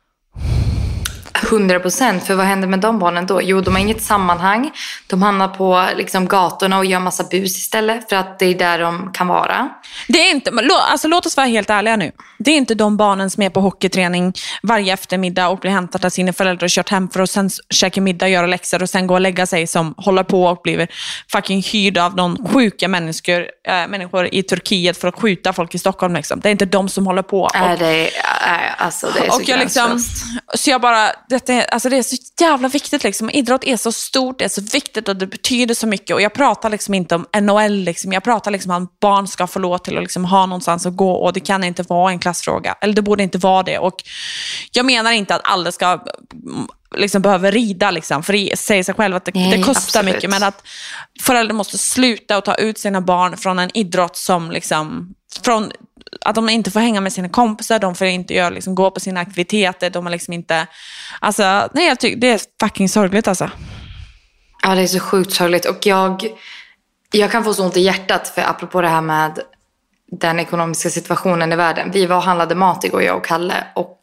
hundra procent, för vad händer med de barnen då? Jo, de har inget sammanhang. De hamnar på liksom gatorna och gör massa bus istället för att det är där de kan vara. Det är inte, alltså låt oss vara helt ärliga nu. Det är inte de barnen som är på hockeyträning varje eftermiddag och blir hämtat av sina föräldrar och kört hem för att sen käka middag, göra läxor och sen gå och lägga sig som håller på och blir fucking hyrd av någon sjuka människor, äh, människor i Turkiet för att skjuta folk i Stockholm liksom. Det är inte de som håller på. Och, äh, det är, äh, alltså, det är så och jag liksom, så jag bara Detta är, alltså det är så jävla viktigt liksom. Idrott är så stort, det är så viktigt och det betyder så mycket. Och jag pratar liksom inte om N H L liksom. Jag pratar liksom om att barn ska få lov till att liksom ha någonstans att gå. Och det kan inte vara en klassfråga. Eller det borde inte vara det. Och jag menar inte att alla ska liksom behöva rida liksom. För det säger sig själv att det, Nej, det kostar absolut. mycket. Men att föräldrar måste sluta och ta ut sina barn från en idrott som liksom från att de inte får hänga med sina kompisar, de får inte göra, liksom, gå på sina aktiviteter, de har liksom inte, alltså, nej jag tycker det är fucking sorgligt alltså. Ja, det är så sjukt sorgligt och jag jag kan få så ont i hjärtat för apropå det här med den ekonomiska situationen i världen. Vi var och handlade mat igår, jag och Kalle, och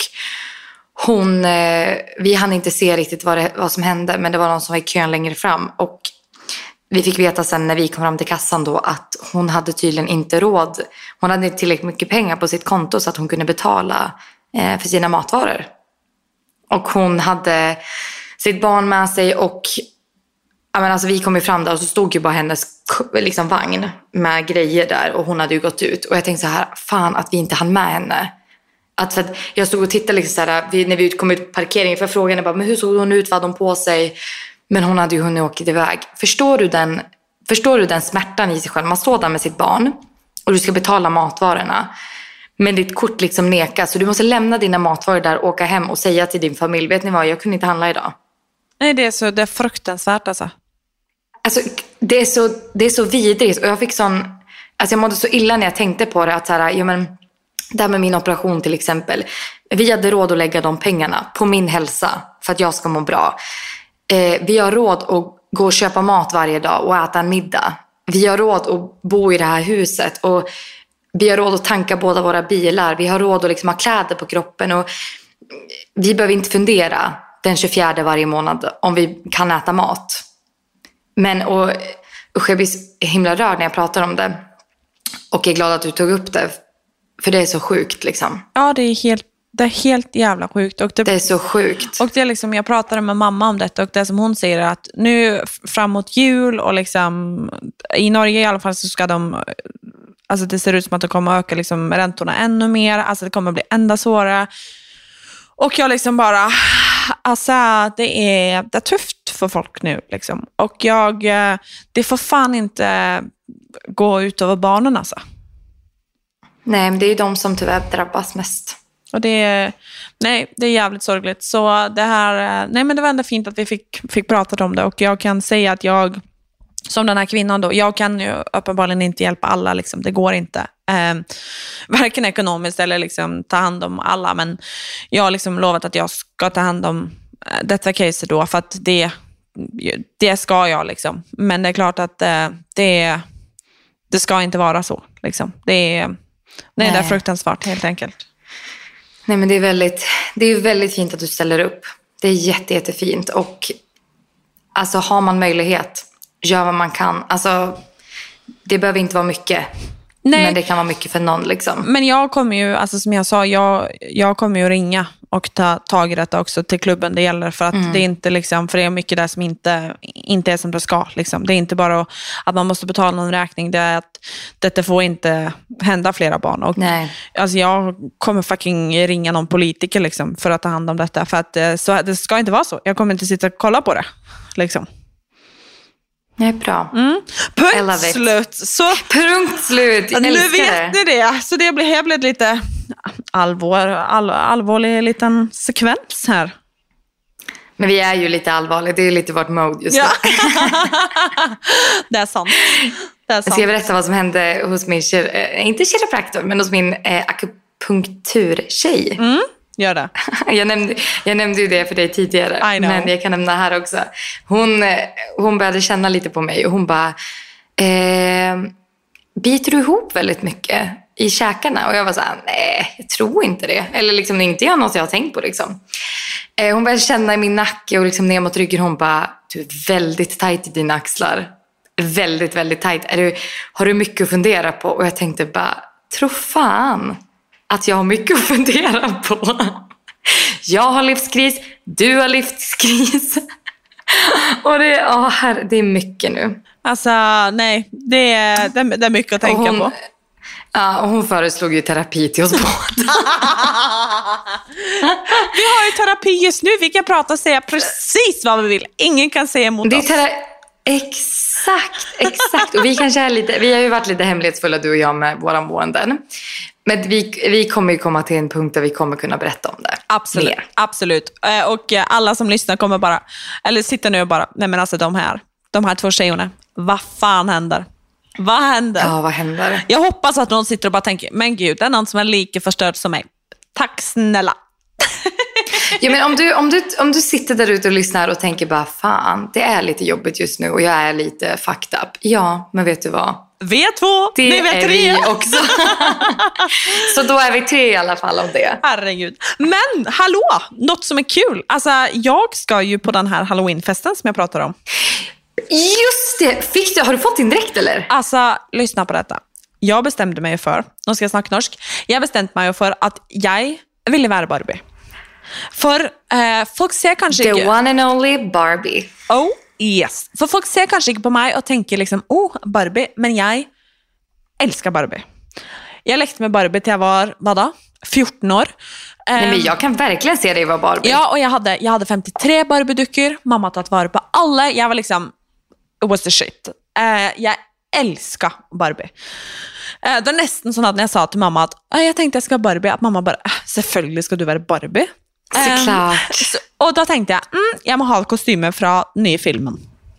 hon, eh, vi hann inte se riktigt vad, det, vad som hände, men det var någon som var i kön längre fram och vi fick veta sen när vi kom fram till kassan då att hon hade tydligen inte råd. Hon hade inte tillräckligt mycket pengar på sitt konto så att hon kunde betala eh, för sina matvaror. Och hon hade sitt barn med sig och ja, men alltså, vi kom ju fram där och så stod ju bara hennes liksom, vagn med grejer där och hon hade ju gått ut. Och jag tänkte så här, fan att vi inte hann med henne. Att för att jag stod och tittade liksom så här, vi, när vi kom ut på parkeringen för frågan bara, men hur såg hon ut, vad hade hon på sig? Men hon hade ju hunnit åka iväg. Förstår du den, förstår du den smärtan i sig själv? Man står där med sitt barn och du ska betala matvarorna. Men ditt kort liksom nekas. Så du måste lämna dina matvaror där och åka hem och säga till din familj, vet ni vad, jag kunde inte handla idag. Nej, det är så det är fruktansvärt alltså. Alltså det är så, det är så vidrigt. Och jag fick sån, alltså jag mådde så illa när jag tänkte på det. Att så här, ja men, det här med min operation till exempel. Vi hade råd att lägga de pengarna på min hälsa för att jag ska må bra. Eh, vi har råd att gå och köpa mat varje dag och äta en middag. Vi har råd att bo i det här huset och vi har råd att tanka båda våra bilar. Vi har råd att liksom ha kläder på kroppen och vi behöver inte fundera den tjugofjärde varje månad om vi kan äta mat. Men och, och jag blir himla rörd när jag pratar om det och är glad att du tog upp det för det är så sjukt liksom. Ja, det är helt Det är helt jävla sjukt. Och det, det är så sjukt. Och det är liksom, jag pratade med mamma om detta och det som hon säger är att nu framåt jul och liksom i Norge i alla fall så ska de, alltså det ser ut som att det kommer öka liksom räntorna ännu mer, alltså det kommer bli ända svårare. Och jag liksom bara, alltså det är, det är tufft för folk nu liksom. Och jag, det får fan inte gå ut över barnen alltså. Nej, men det är ju de som tyvärr drabbas mest. Och det är, nej, det är jävligt sorgligt. Så det här, nej men det var ändå fint att vi fick, fick prata om det. Och jag kan säga att jag, som den här kvinnan då, jag kan ju uppenbarligen inte hjälpa alla liksom. Det går inte. Eh, varken ekonomiskt eller liksom ta hand om alla, men jag har liksom lovat att jag ska ta hand om eh, detta case då, för att det, det ska jag liksom. Men det är klart att eh, det, det ska inte vara så liksom. Det är, nej, det är fruktansvärt helt enkelt. Nej, men det är väldigt, det är väldigt fint att du ställer upp. Det är jätte, jättefint. Och alltså, har man möjlighet, gör vad man kan. Alltså, det behöver inte vara mycket. Nej. Men det kan vara mycket för någon liksom. Men jag kommer ju, alltså som jag sa, jag, jag kommer ju ringa och ta tag i detta också till klubben det gäller. För att mm. det är inte liksom, för det är mycket där som inte, inte är som det ska liksom. Det är inte bara att man måste betala någon räkning, det är att detta får inte hända flera barn. Och Nej. Alltså jag kommer fucking ringa någon politiker liksom för att ta hand om detta. För att så, det ska inte vara så. Jag kommer inte sitta och kolla på det liksom. Nej, bra. Mm. Punkt slut. Så, punkt slut. Jag nu älskar vet ni det. Så det blir, blir lite allvar, all, allvarlig liten sekvens här. Men vi är ju lite allvarliga. Det är lite vårt mode just nu. Ja. Det är sant. Det är sant. Jag ska berätta vad som hände hos min, inte kiropraktor, men hos min eh, akupunkturtjej. Mm. Gör det. Jag nämnde, jag nämnde ju det för dig tidigare. Men jag kan nämna här också. Hon, hon började känna lite på mig. Och hon bara, eh, biter du ihop väldigt mycket i käkarna? Och jag var så här, nej, jag tror inte det. Eller liksom, det är inte jag något jag har tänkt på liksom. Eh, hon började känna i min nacke och liksom ner mot ryggen. Hon bara, du är väldigt tajt i dina axlar. Väldigt, väldigt tajt. Är du, har du mycket att fundera på? Och jag tänkte bara, tro fan att jag har mycket att fundera på. Jag har livskris, du har livskris. Och det, åh, här, det är mycket nu. Alltså, nej, det är, det är mycket att tänka hon, på. Ja, och hon föreslog ju terapi till oss båda. Vi har ju terapi just nu, vi kan prata och säga precis vad vi vill. Ingen kan säga emot det är oss. Tera- exakt, exakt. Och vi kanske är lite, vi har ju varit lite hemlighetsfulla, du och jag, med våran måenden. Men vi, vi kommer ju komma till en punkt där vi kommer kunna berätta om det. Absolut, mer. Absolut. Och alla som lyssnar kommer bara, eller sitter nu och bara, nej men alltså de här, de här två tjejerna, vad fan händer? Vad händer? Ja, vad händer? Jag hoppas att någon sitter och bara tänker, men gud, det är någon som är lika förstörd som mig. Tack snälla. Ja, men om du, om, du, om du sitter där ute och lyssnar och tänker bara, fan, det är lite jobbigt just nu och jag är lite fucked up. Ja, men vet du vad? Vi är två, det ni vet är tre. Vi också. Så då är vi tre i alla fall om det. Herregud. Men hallå, något som är kul. Alltså, jag ska ju på den här Halloweenfesten som jag pratar om. Just det, fick du, har du fått din dräkt eller? Alltså, lyssna på detta. Jag bestämde mig för, nu ska jag snacka norsk. Jag bestämde mig för att jag ville vara Barbie. För eh, folk ser kanske The inte... The one and only Barbie. Oh, yes. För folk ser kanske inte på mig och tänker liksom, oh, Barbie. Men jag älskar Barbie. Jag lekte med Barbie till jag var, vad då? fjorton år. Nej, men jag kan verkligen se dig vara Barbie. Ja, och jag hade, jag hade femtiotre Barbie-duckor. Mamma tagit vara på alla. Jag var liksom, it was the shit. Uh, jag älskar Barbie. Uh, det var nästan så att när jag sa till mamma att uh, jag tänkte jag ska Barbie, att mamma bara, uh, selvfølgelig ska du vara Barbie. Såklart. Um, så, och då tänkte jag, mm, jag må ha kostymer från nya filmen.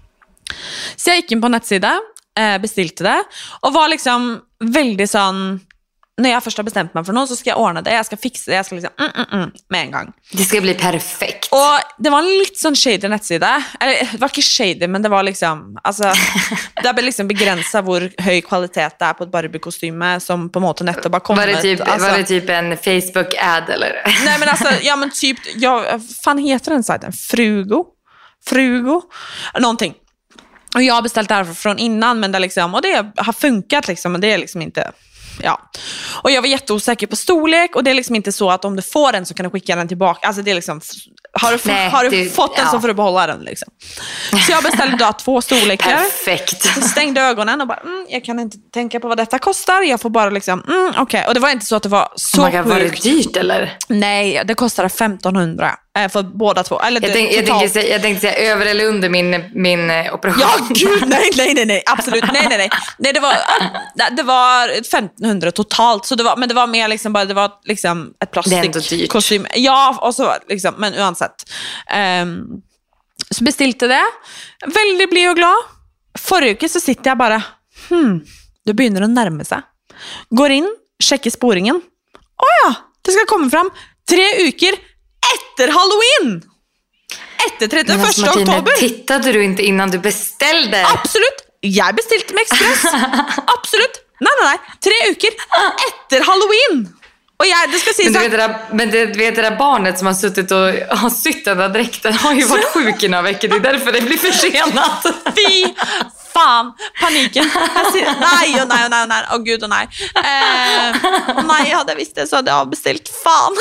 Så jag gick in på nettsida, uh, bestilte det, och var liksom väldigt sån, när jag först har bestämt mig för någon så ska jag ordna det, jag ska fixa det, jag ska liksom mm, mm, mm, med en gång. Det ska bli perfekt. Och det var en lite sån shady nettsida. Eller det var inte shady, men det var liksom, alltså, det är liksom begränsa hur hög kvalitet det är på ett Barbie-kostyme som på måte netto bara kommer. Var det typ, alltså, var det typ en Facebook-ad eller? Nej men alltså, ja men typ, ja, fan heter den sajten? Frugo? Frugo? Någonting. Och jag har beställt det här från innan, men det liksom, och det har funkat liksom, men det är liksom inte... Ja. Och jag var jätteosäker på storlek, och det är liksom inte så att om du får den så kan du skicka den tillbaka. Alltså det är liksom, har du, Nej, har du det, fått den ja. så får du behålla den liksom. Så jag beställde då två storlekar. Perfekt. Jag stängde ögonen och bara, mm, jag kan inte tänka på vad detta kostar. Jag får bara liksom, mm, okej. Okay. Och det var inte så att det var så oh my God, var det dyrt eller? Nej, det kostade femtonhundra för båda två. Eller jag, tänk, jag, tänkte säga, jag tänkte säga över eller under min, min operation. Ja, gud, nej, nej, nej, nej, absolut, nej, nej, nej. nej det, var, det var femtonhundra totalt, så det var, men det var mer liksom bara, det var liksom ett plastikkostym. Ja, och så liksom, men oavsett. Um, så bestilte det. Väldigt bli och glad. Förra uke så sitter jag bara, hmm, det börjar att närma sig. Går inn, sjekker sporingen. Åja, det skal komme fram tre uker etter Halloween! Etter trettioförsta Men alltså, Martina, oktober. tittade du inte innan du beställde? Absolutt. Jeg bestilte med Express. Absolutt. Nei, nei, nei. Tre uker etter Halloween. Og jeg, det skal sies Men du at vet det, där, men det, du vet det där barnet som har suttit och har sytt den där dräkten har ju varit sjuk i några veckor. Det är därför det blir försenat. fy faen, panikken. Jeg sier, nei, og nei, og nei, og nei. Å Gud, og nei. Eh, nei, hadde jeg visst det, så hadde jeg avbestilt. Faen.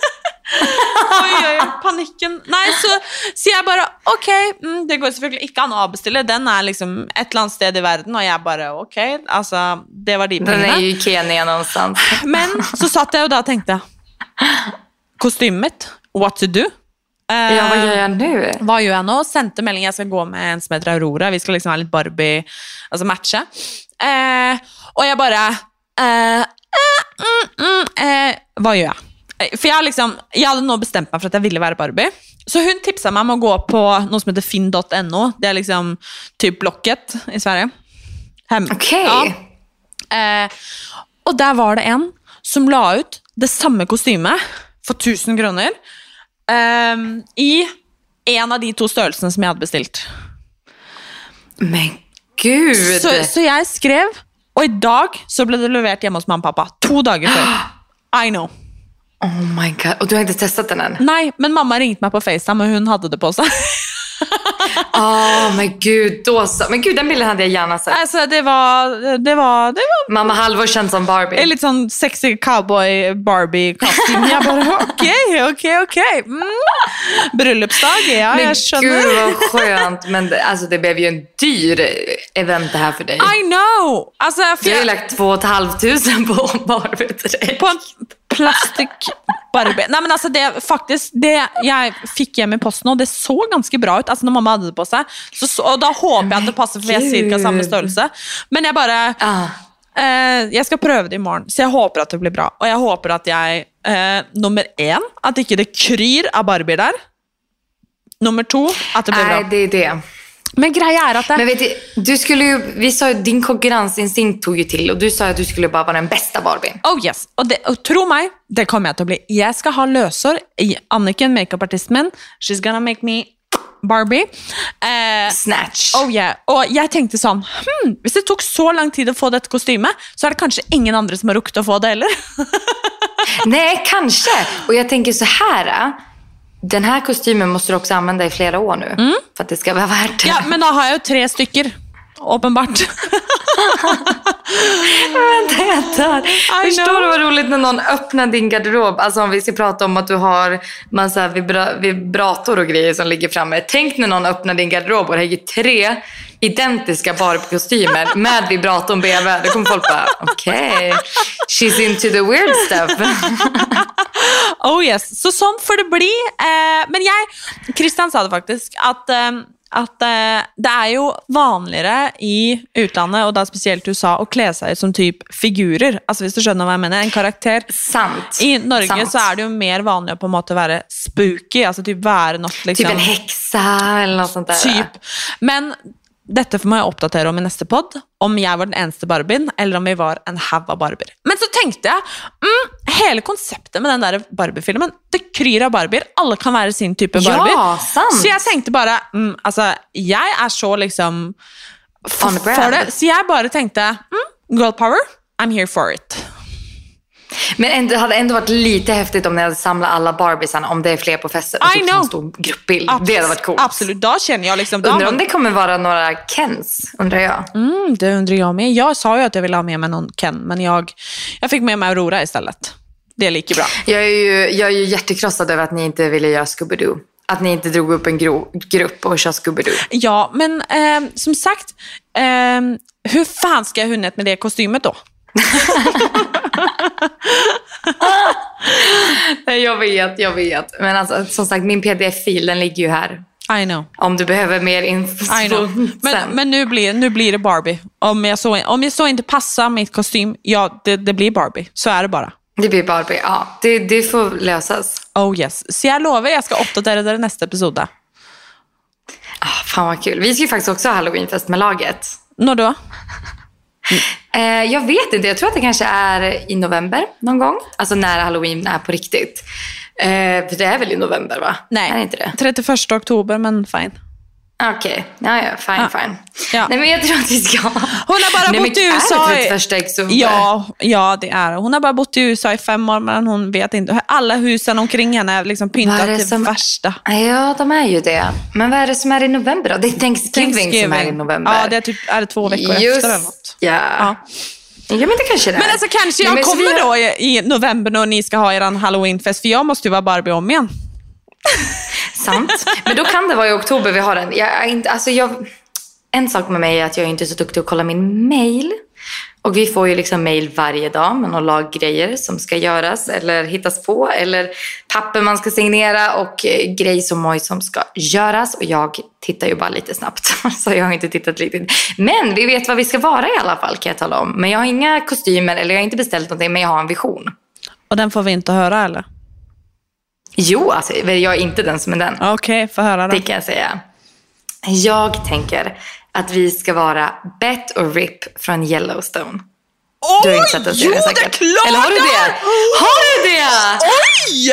Oi, oi, panikken. Nei, så sier jeg bare, ok, mm, det går selvfølgelig ikke an å avbestille. Den er liksom et eller annet sted i verden, og jeg bare, ok, altså, det var de Den pengene. är ju i Kenya någonstans. Men så satt jeg jo da og tenkte, kostymet mitt, what to do? Eh, Ja, vad gör jag nu? Hva gjør jeg nå? Sendte melding, jeg skal gå med en som heter Aurora. Vi skal liksom være litt Barbie, altså matche. Eh, og jeg bare eh, eh, mm, mm, eh, Hva gjør jeg? Eh, For jeg, liksom, jeg hadde nå bestemt meg for at jeg ville være Barbie. Så hun tipset meg om å gå på noe som heter finn punktum no. Det er liksom typ Blocket i Sverige. Hem. Okej. Ja. Eh, og der var det en som la ut det samme kostymet for tusen kroner Um, i en av de to størrelsene som jeg hadde bestilt. Men gud. Så, så jeg skrev, og i dag så ble det levert hjemme hos mamma og pappa. To dager før. I know. Oh my god. Och du har inte testat den än? Nei, men mamma ringte meg på FaceTime, og hun hadde det på seg. Åh, oh, men gud, då så. Men gud, den bilden hade jag gärna sett. Altså, det var, det var, det var Mamma Halvor känns som Barbie. en litt sånn sexy cowboy Barbie-kostyme. Jeg bare, ok, ok, ok. Mm. Bryllupsdag, ja, Men jeg skjønner. gud vad skönt. Men det, alltså, det blev ju en dyr event det här för dig. I know! Altså, for Vi har ju jeg- lagt två och ett halvt tusen på Barbie till dig. på en plastikk Barbie. Nei, men altså, det faktisk, det jeg fikk hjem i posten, og det så ganske bra ut, altså når mamma hadde det på seg, så, så, og da håper jeg at det passer, for vi er cirka samme størrelse. Men jeg bare, Ah. eh, jeg skal prøve det i morgen, så jeg håper at det blir bra. Og jeg håper at jeg, eh, nummer en, at ikke det kryr av Barbie der. Nummer to, at det blir Nej, bra. det är det. Men greia er at det, Men vet du, du skulle ju, vi sa ju, din konkurrensinstinkt tog ju till och du sa att du skulle bara vara den bästa Barbie. oh yes, og, det, og tro meg, det kommer jeg til å bli. Jeg skal ha løsår i Anniken, make-up-artisten min. She's gonna make me Barbie. Eh, Snatch. Oh yeah. Og jeg tenkte sånn, hmm, hvis det tok så lang tid å få dette kostymet, så er det kanskje ingen andre som har rukket å få det heller. Nej, kanske. Och jag tänker så här. Den här kostymen måste du också använda i flera år nu. Mm. För att det ska vara värt det. Ja, men da har jeg jo tre stykker, åpenbart. Vänta, förstår know. du vad roligt när någon öppnar din garderob? Alltså om vi ska prata om att du har massa vibra- vibrator och grejer som ligger framme. Tänk när någon öppnar din garderob och det är tre identiska Barbie-kostymer med vibratorn bredvid. Då kommer folk bara, okej, okay, she's into the weird stuff. Oh yes, så sånn får det bli. Eh, men jeg, Christian sa det faktisk, at, eh, at eh, det er jo vanligere i utlandet, og da spesielt U S A, å kle seg ut som typ figurer. Altså hvis du skjønner hva jeg mener, en karakter. Sant. I Norge Sant. så er det jo mer vanlig å på en måte være spooky, altså typ være nok liksom... Typ en häxa eller något sånt där. Typ. Men dette må jeg oppdatere om i neste podd, om jeg var den eneste Barbien, eller om vi var en hav av Barbier. Men så tenkte jeg, mm, hele konseptet med den der Barbie-filmen, det kryr av Barbier, alle kan være sin type Barbie. Ja, sant. Så jeg tenkte bare, mm, altså, jeg er så liksom for, On brand. for det, så jeg bare tenkte, mm, girl power, I'm here for it. Men ändå, det hade ändå varit lite häftigt om ni hade samlat alla Barbiesarna, om det är fler på festen. I typ know. en stor gruppbild. Abs- Det hade varit coolt. Absolut, da känner jag liksom... da Undrar har om man- det kommer vara några Kens, undrar jag. Mm, det undrar jag med. Jag sa ju att jag ville ha med mig någon Ken, men jag, jag fick med mig Aurora istället. Det är lika bra. Jag är ju, jag är ju jättekrossad över att ni inte ville göra Scooby-Doo. Att ni inte drog upp en gro- grupp och kör Scooby-Doo. Ja, men eh, som sagt, eh, hur fan ska jag hinna med det kostymet då? Jag vet, jag vet. Men alltså, som sagt, min P D F-fil, den ligger ju här. I know. Om du behöver mer info I know. sen. Men, men nu, blir, nu blir det Barbie. Om jag, så, om jag så inte passar mitt kostym, ja, det, det blir Barbie. Så är det bara. Det blir Barbie, ja. Det, det får lösas. Oh yes. Så jag lovar, jag ska uppdatera det nästa episode. Ah, fan vad kul. Vi ska ju faktiskt också ha Halloweenfest med laget. När då? Eh, jag vet inte, jag tror att det kanske är i november någon gång. Alltså när Halloween är på riktigt. Eh, för det är väl i november, va? Nej, är det inte det? trettioförsta oktober, men fine. Okej, okay. ja, ja, fine, ja. fine. Ja. Nej, men jag tror att vi ska... Hon har bara Nej, bott i U S A. Är det trettioförsta oktober? Ja, ja, det är. Hon har bara bott i U S A i fem år, men hon vet inte. Alla husen omkring henne är liksom pyntat till som... värsta. Ja, de är ju det. Men vad är det som är i november då? Det är Thanksgiving, Thanksgiving. som är i november. Ja, det är typ är det två veckor Just, efter eller något. Ja. ja. Ja, men det kanske det är. Men alltså kanske jag Nej, kommer har... då i, i november när ni ska ha er Halloweenfest, för jag måste ju vara Barbie om igen. Sant. Men då kan det vara i oktober vi har den. Jag är inte, alltså jag, en sak med mig är att jag inte är så duktig att kolla min mail. Och vi får ju liksom mail varje dag med några laggrejer som ska göras eller hittas på. Eller papper man ska signera och eh, grej som moj som ska göras. Och jag tittar ju bara lite snabbt. Så jag har inte tittat riktigt. Men vi vet vad vi ska vara i alla fall, kan jag tala om. Men jag har inga kostymer eller jag har inte beställt någonting, men jag har en vision. Och den får vi inte höra, eller? Jo, alltså, jag är inte den som är den. Okej, okay, få höra då. Det kan jag säga. Jag tänker att vi ska vara Beth och Rip från Yellowstone. Oj, du har inte sett den serien, jo, säkert. Det är klart! Eller har du det? Har du det? Oj!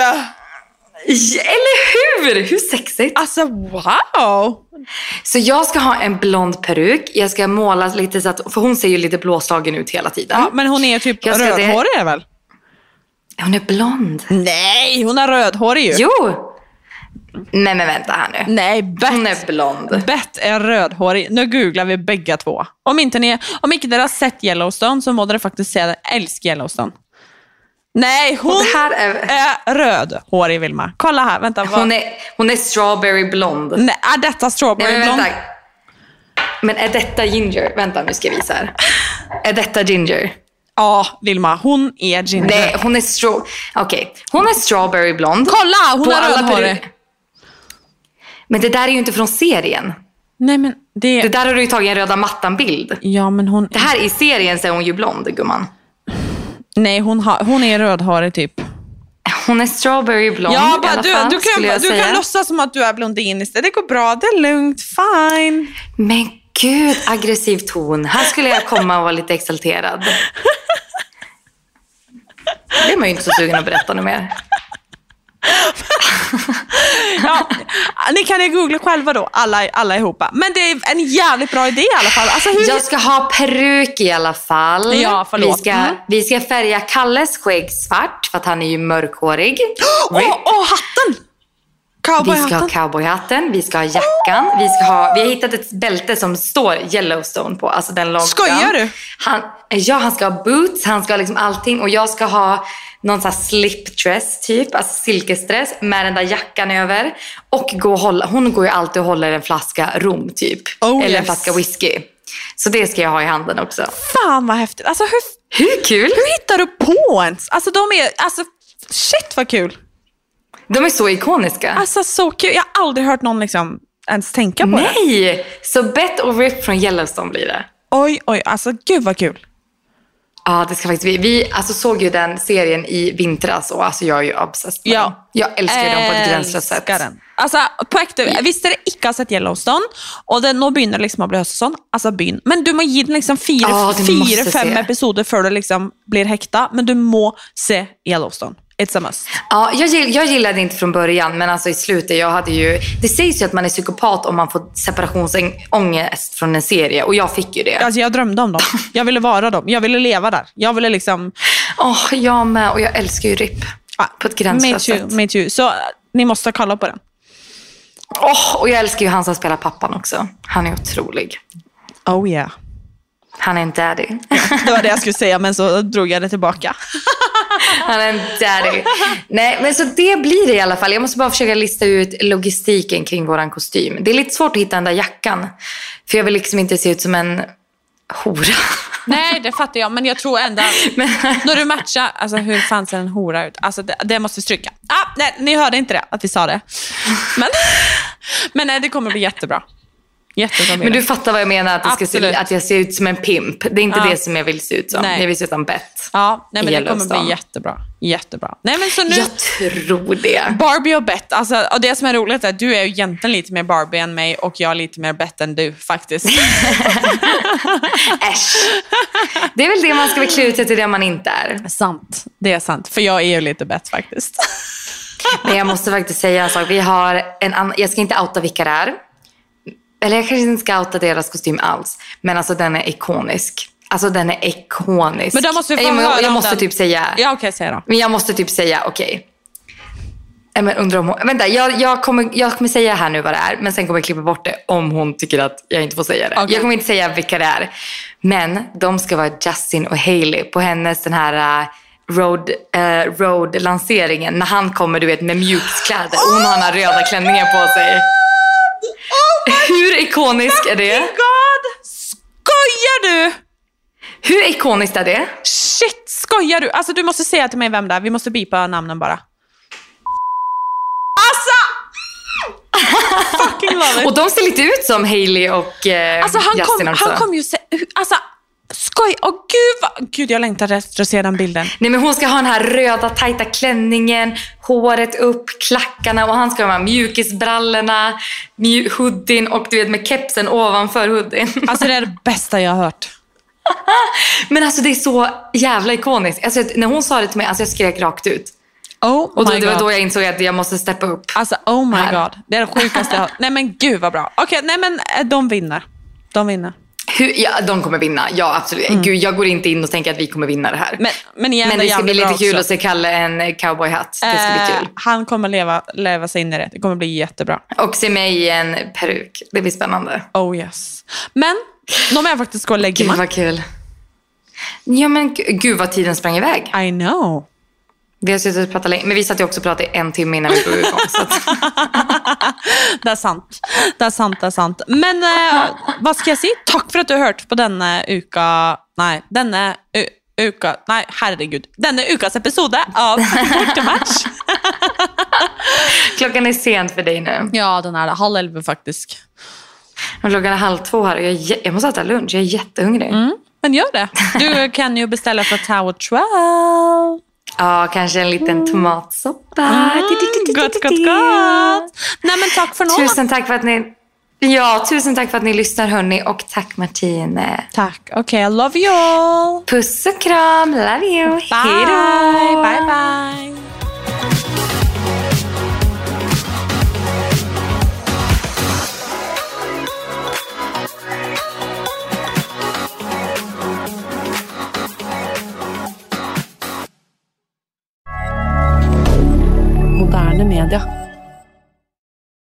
Eller hur? Hur sexigt? Alltså, wow! Så jag ska ha en blond peruk. Jag ska måla lite så att... För hon ser ju lite blåslagen ut hela tiden. Ja, men hon är typ rödhårig, det... väl? Hon är blond. Nej, hon är rödhårig ju. Jo. Nej, men vänta här nu. Nej, Beth. Hon är blond. Beth är rödhårig. Nu googlar vi bägge två. Om inte ni, om inte ni har sett Yellowstone så måste ni faktiskt säga att älskar Yellowstone. Nej, hon det här är... är rödhårig, Vilma. Kolla här, vänta. Vad... Hon, är, hon är strawberry blond. Nej, är detta strawberry Nej, men blond? vänta. Men är detta ginger? Vänta, nu ska jag visa här. Är detta ginger? Ja, Vilma, hon är ginger. Nej, hon är straw... Okej, okay. Hon är strawberry blond. Kolla, hon på är rödhårig. Men det där är ju inte från serien. Nej, men det... Det där har du ju tagit en röda mattan-bild. Ja, men hon... Det här i serien så är hon ju blond, gumman. Nej, hon, har, hon är rödhårig typ. Hon är strawberry blond ja, i alla du, fall, du kan, du kan låtsas som att du är blondin istället. Det går bra, det är lugnt, fine. Men gud, aggressiv ton. Här skulle jag komma och vara lite exalterad. Det är man ju inte så sugen att berätta något mer. Ja, ni kan ju googla själva då, alla, alla ihop. Men det är en jävligt bra idé i alla fall. Alltså, hur... Jag ska ha peruk i alla fall. Ja, förlåt. Vi ska, mm. vi ska färga Kalles skägg svart för att han är ju mörkhårig. Åh, oh, oh, hatten! Vi ska ha cowboyhatten, vi ska ha jackan, vi ska ha, vi har hittat ett bälte som står Yellowstone på, alltså den loggan. Skojar du? Han, ja, han ska ha boots, han ska ha liksom allting och jag ska ha någon sån här slipdress typ, alltså silkesdress med den där jackan över och gå och hålla, hon går ju alltid och håller en flaska rom typ, oh, eller yes. en flaska whisky. Så det ska jag ha i handen också. Fan vad häftigt, alltså hur, hur kul? Hur hittar du på ens? Alltså de är, alltså shit vad kul. De är så ikoniska. Alltså så kul. Jag har aldrig hört någon liksom ens tänka på Nej. det. Nej, så Beth och Rip från Yellowstone blir det. Oj, oj, alltså gud vad kul. Ja, det ska faktiskt vi. Vi alltså, såg ju den serien i vintras och alltså, jag är ju obsessed med ja. den. Jag älskar den på ett gränslöst sätt. Den. Alltså på äkta, visst är det inte har sett Yellowstone och det, nu börjar liksom att bli höstsäsong. Alltså byn. Men du må ge den liksom fyra, ja, fyra fem se. episoder för det liksom blir häkta. Men du må se Yellowstone. It's a must. Ja, jag, jag gillade inte från början, men alltså i slutet, jag hade ju... Det sägs ju att man är psykopat om man får separationsångest från en serie, och jag fick ju det. Alltså jag drömde om dem. Jag ville vara dem. Jag ville leva där. Jag ville liksom... Åh, oh, jag med. Och jag älskar ju Rip. Ah, på ett gränslöst sätt. Me too. Så ni måste kolla på den. Oh, och jag älskar ju han som spelar pappan också. Han är otrolig. Oh yeah. Han är en daddy. Det var det jag skulle säga, men så drog jag det tillbaka. Han är en daddy. Nej, men så det blir det i alla fall. Jag måste bara försöka lista ut logistiken kring våran kostym. Det är lite svårt att hitta den där jackan. För jag vill liksom inte se ut som en hora. Nej, det fattar jag. Men jag tror ändå men... när du matchar, alltså hur fan ser en hora ut? Alltså det, det måste vi stryka. Ah, nej, ni hörde inte det, att vi sa det. Men, men nej, det kommer bli jättebra. Jättebra. Men du fattar vad jag menar, att, det ska se, att jag ser ut som en pimp. Det är inte ja. det som jag vill se ut som. Nej. Jag vill se ut som Beth. Ja, nej, men det kommer bli jättebra. Jättebra. Nej, men så nu, jag tror det. Barbie och Beth. Alltså, och det som är roligt är att du är ju egentligen lite mer Barbie än mig och jag lite mer Beth än du faktiskt. Äsch. Det är väl det man ska klä ut sig till det man inte är. Sant, det är sant. För jag är ju lite bett faktiskt. Men jag måste faktiskt säga en sak. Vi har en annan, jag ska inte outa vilka det är. Eller jag kanske inte ska outa deras kostym alls. Men alltså den är ikonisk. Alltså den är ikonisk. Men då måste vi få jag, höra jag, jag om måste den. typ säga. Ja, okej, okay, säg då. Men jag måste typ säga, okej. Okay. Men undrar om hon, vänta, jag, jag, kommer, jag kommer säga här nu vad det är. Men sen kommer jag klippa bort det om hon tycker att jag inte får säga det. Okay. Jag kommer inte säga vilka det är. Men de ska vara Justin och Hailey på hennes den här uh, road, uh, road-lanseringen. När han kommer, du vet, med mjukskläder. Och hon har den här röda klänningen på sig. Oh Hur ikonisk är det? Oh my god! Skojar du? Hur ikoniskt är det? Shit, skojar du? Alltså du måste säga till mig vem det är. Vi måste bipa namnen bara. Alltså! Fucking love it. Och de ser lite ut som Hailey och eh, alltså, han Justin kom, också. Han kom ju se... Alltså, skoj. Åh gud, vad... gud, jag längtar efter att se den bilden. Nej, men hon ska ha den här röda, tajta klänningen, håret upp, klackarna, och han ska ha mjukisbrallorna, mju- hoodien och du vet med kepsen ovanför hoodien. Alltså det är det bästa jag har hört. Men alltså det är så jävla ikoniskt. Alltså, när hon sa det till mig, alltså jag skrek rakt ut. Oh och då, my det var God. då jag insåg att jag måste steppa upp. Alltså oh my här. god. Det är det sjukaste jag har. Nej men gud vad bra. Okej, okay, nej men de vinner. De vinner. Hur, ja, de kommer vinna. Ja, absolut. Mm. Gud, jag går inte in och tänker att vi kommer vinna det här. Men, men, men det ska bli lite kul också. Att se Kalle en cowboyhatt. Det ska eh, bli kul. Han kommer leva, leva sig in i det. Det kommer bli jättebra. Och se mig i en peruk. Det blir spännande. Oh yes. Men, de är faktiskt gå och lägga Gud mig. vad kul. Ja men gud vad tiden sprang iväg. I know. Vi har suttit och pratat länge. Men vi satt ju också och pratade en timme innan vi drog igång. Så att... Det är sant. Det är sant, det är sant. Men eh, vad ska jag säga? Tack för att du har hört på denna uka... Nej, denna u- uka... Nej, herregud. Denna ukas episode av Bortematch. Klockan är sent för dig nu. Ja, den är det. Halv elva faktiskt. Och klockan är halv två här. Och jag, är, jag måste äta lunch. Jag är jättehungrig. Mm, men gör det. Du kan ju beställa för Tower twelve. Ja, kanske en liten tomatsoppa. Mm, gott, gott, gott. Nej, men tack för något. Tusen tack för att ni... Ja, tusen tack för att ni lyssnar, hörni. Och tack, Martine. Tack. Okej, okay, I love you all. Puss och kram. Love you. Bye. Hej då. Bye, bye. Moderne media.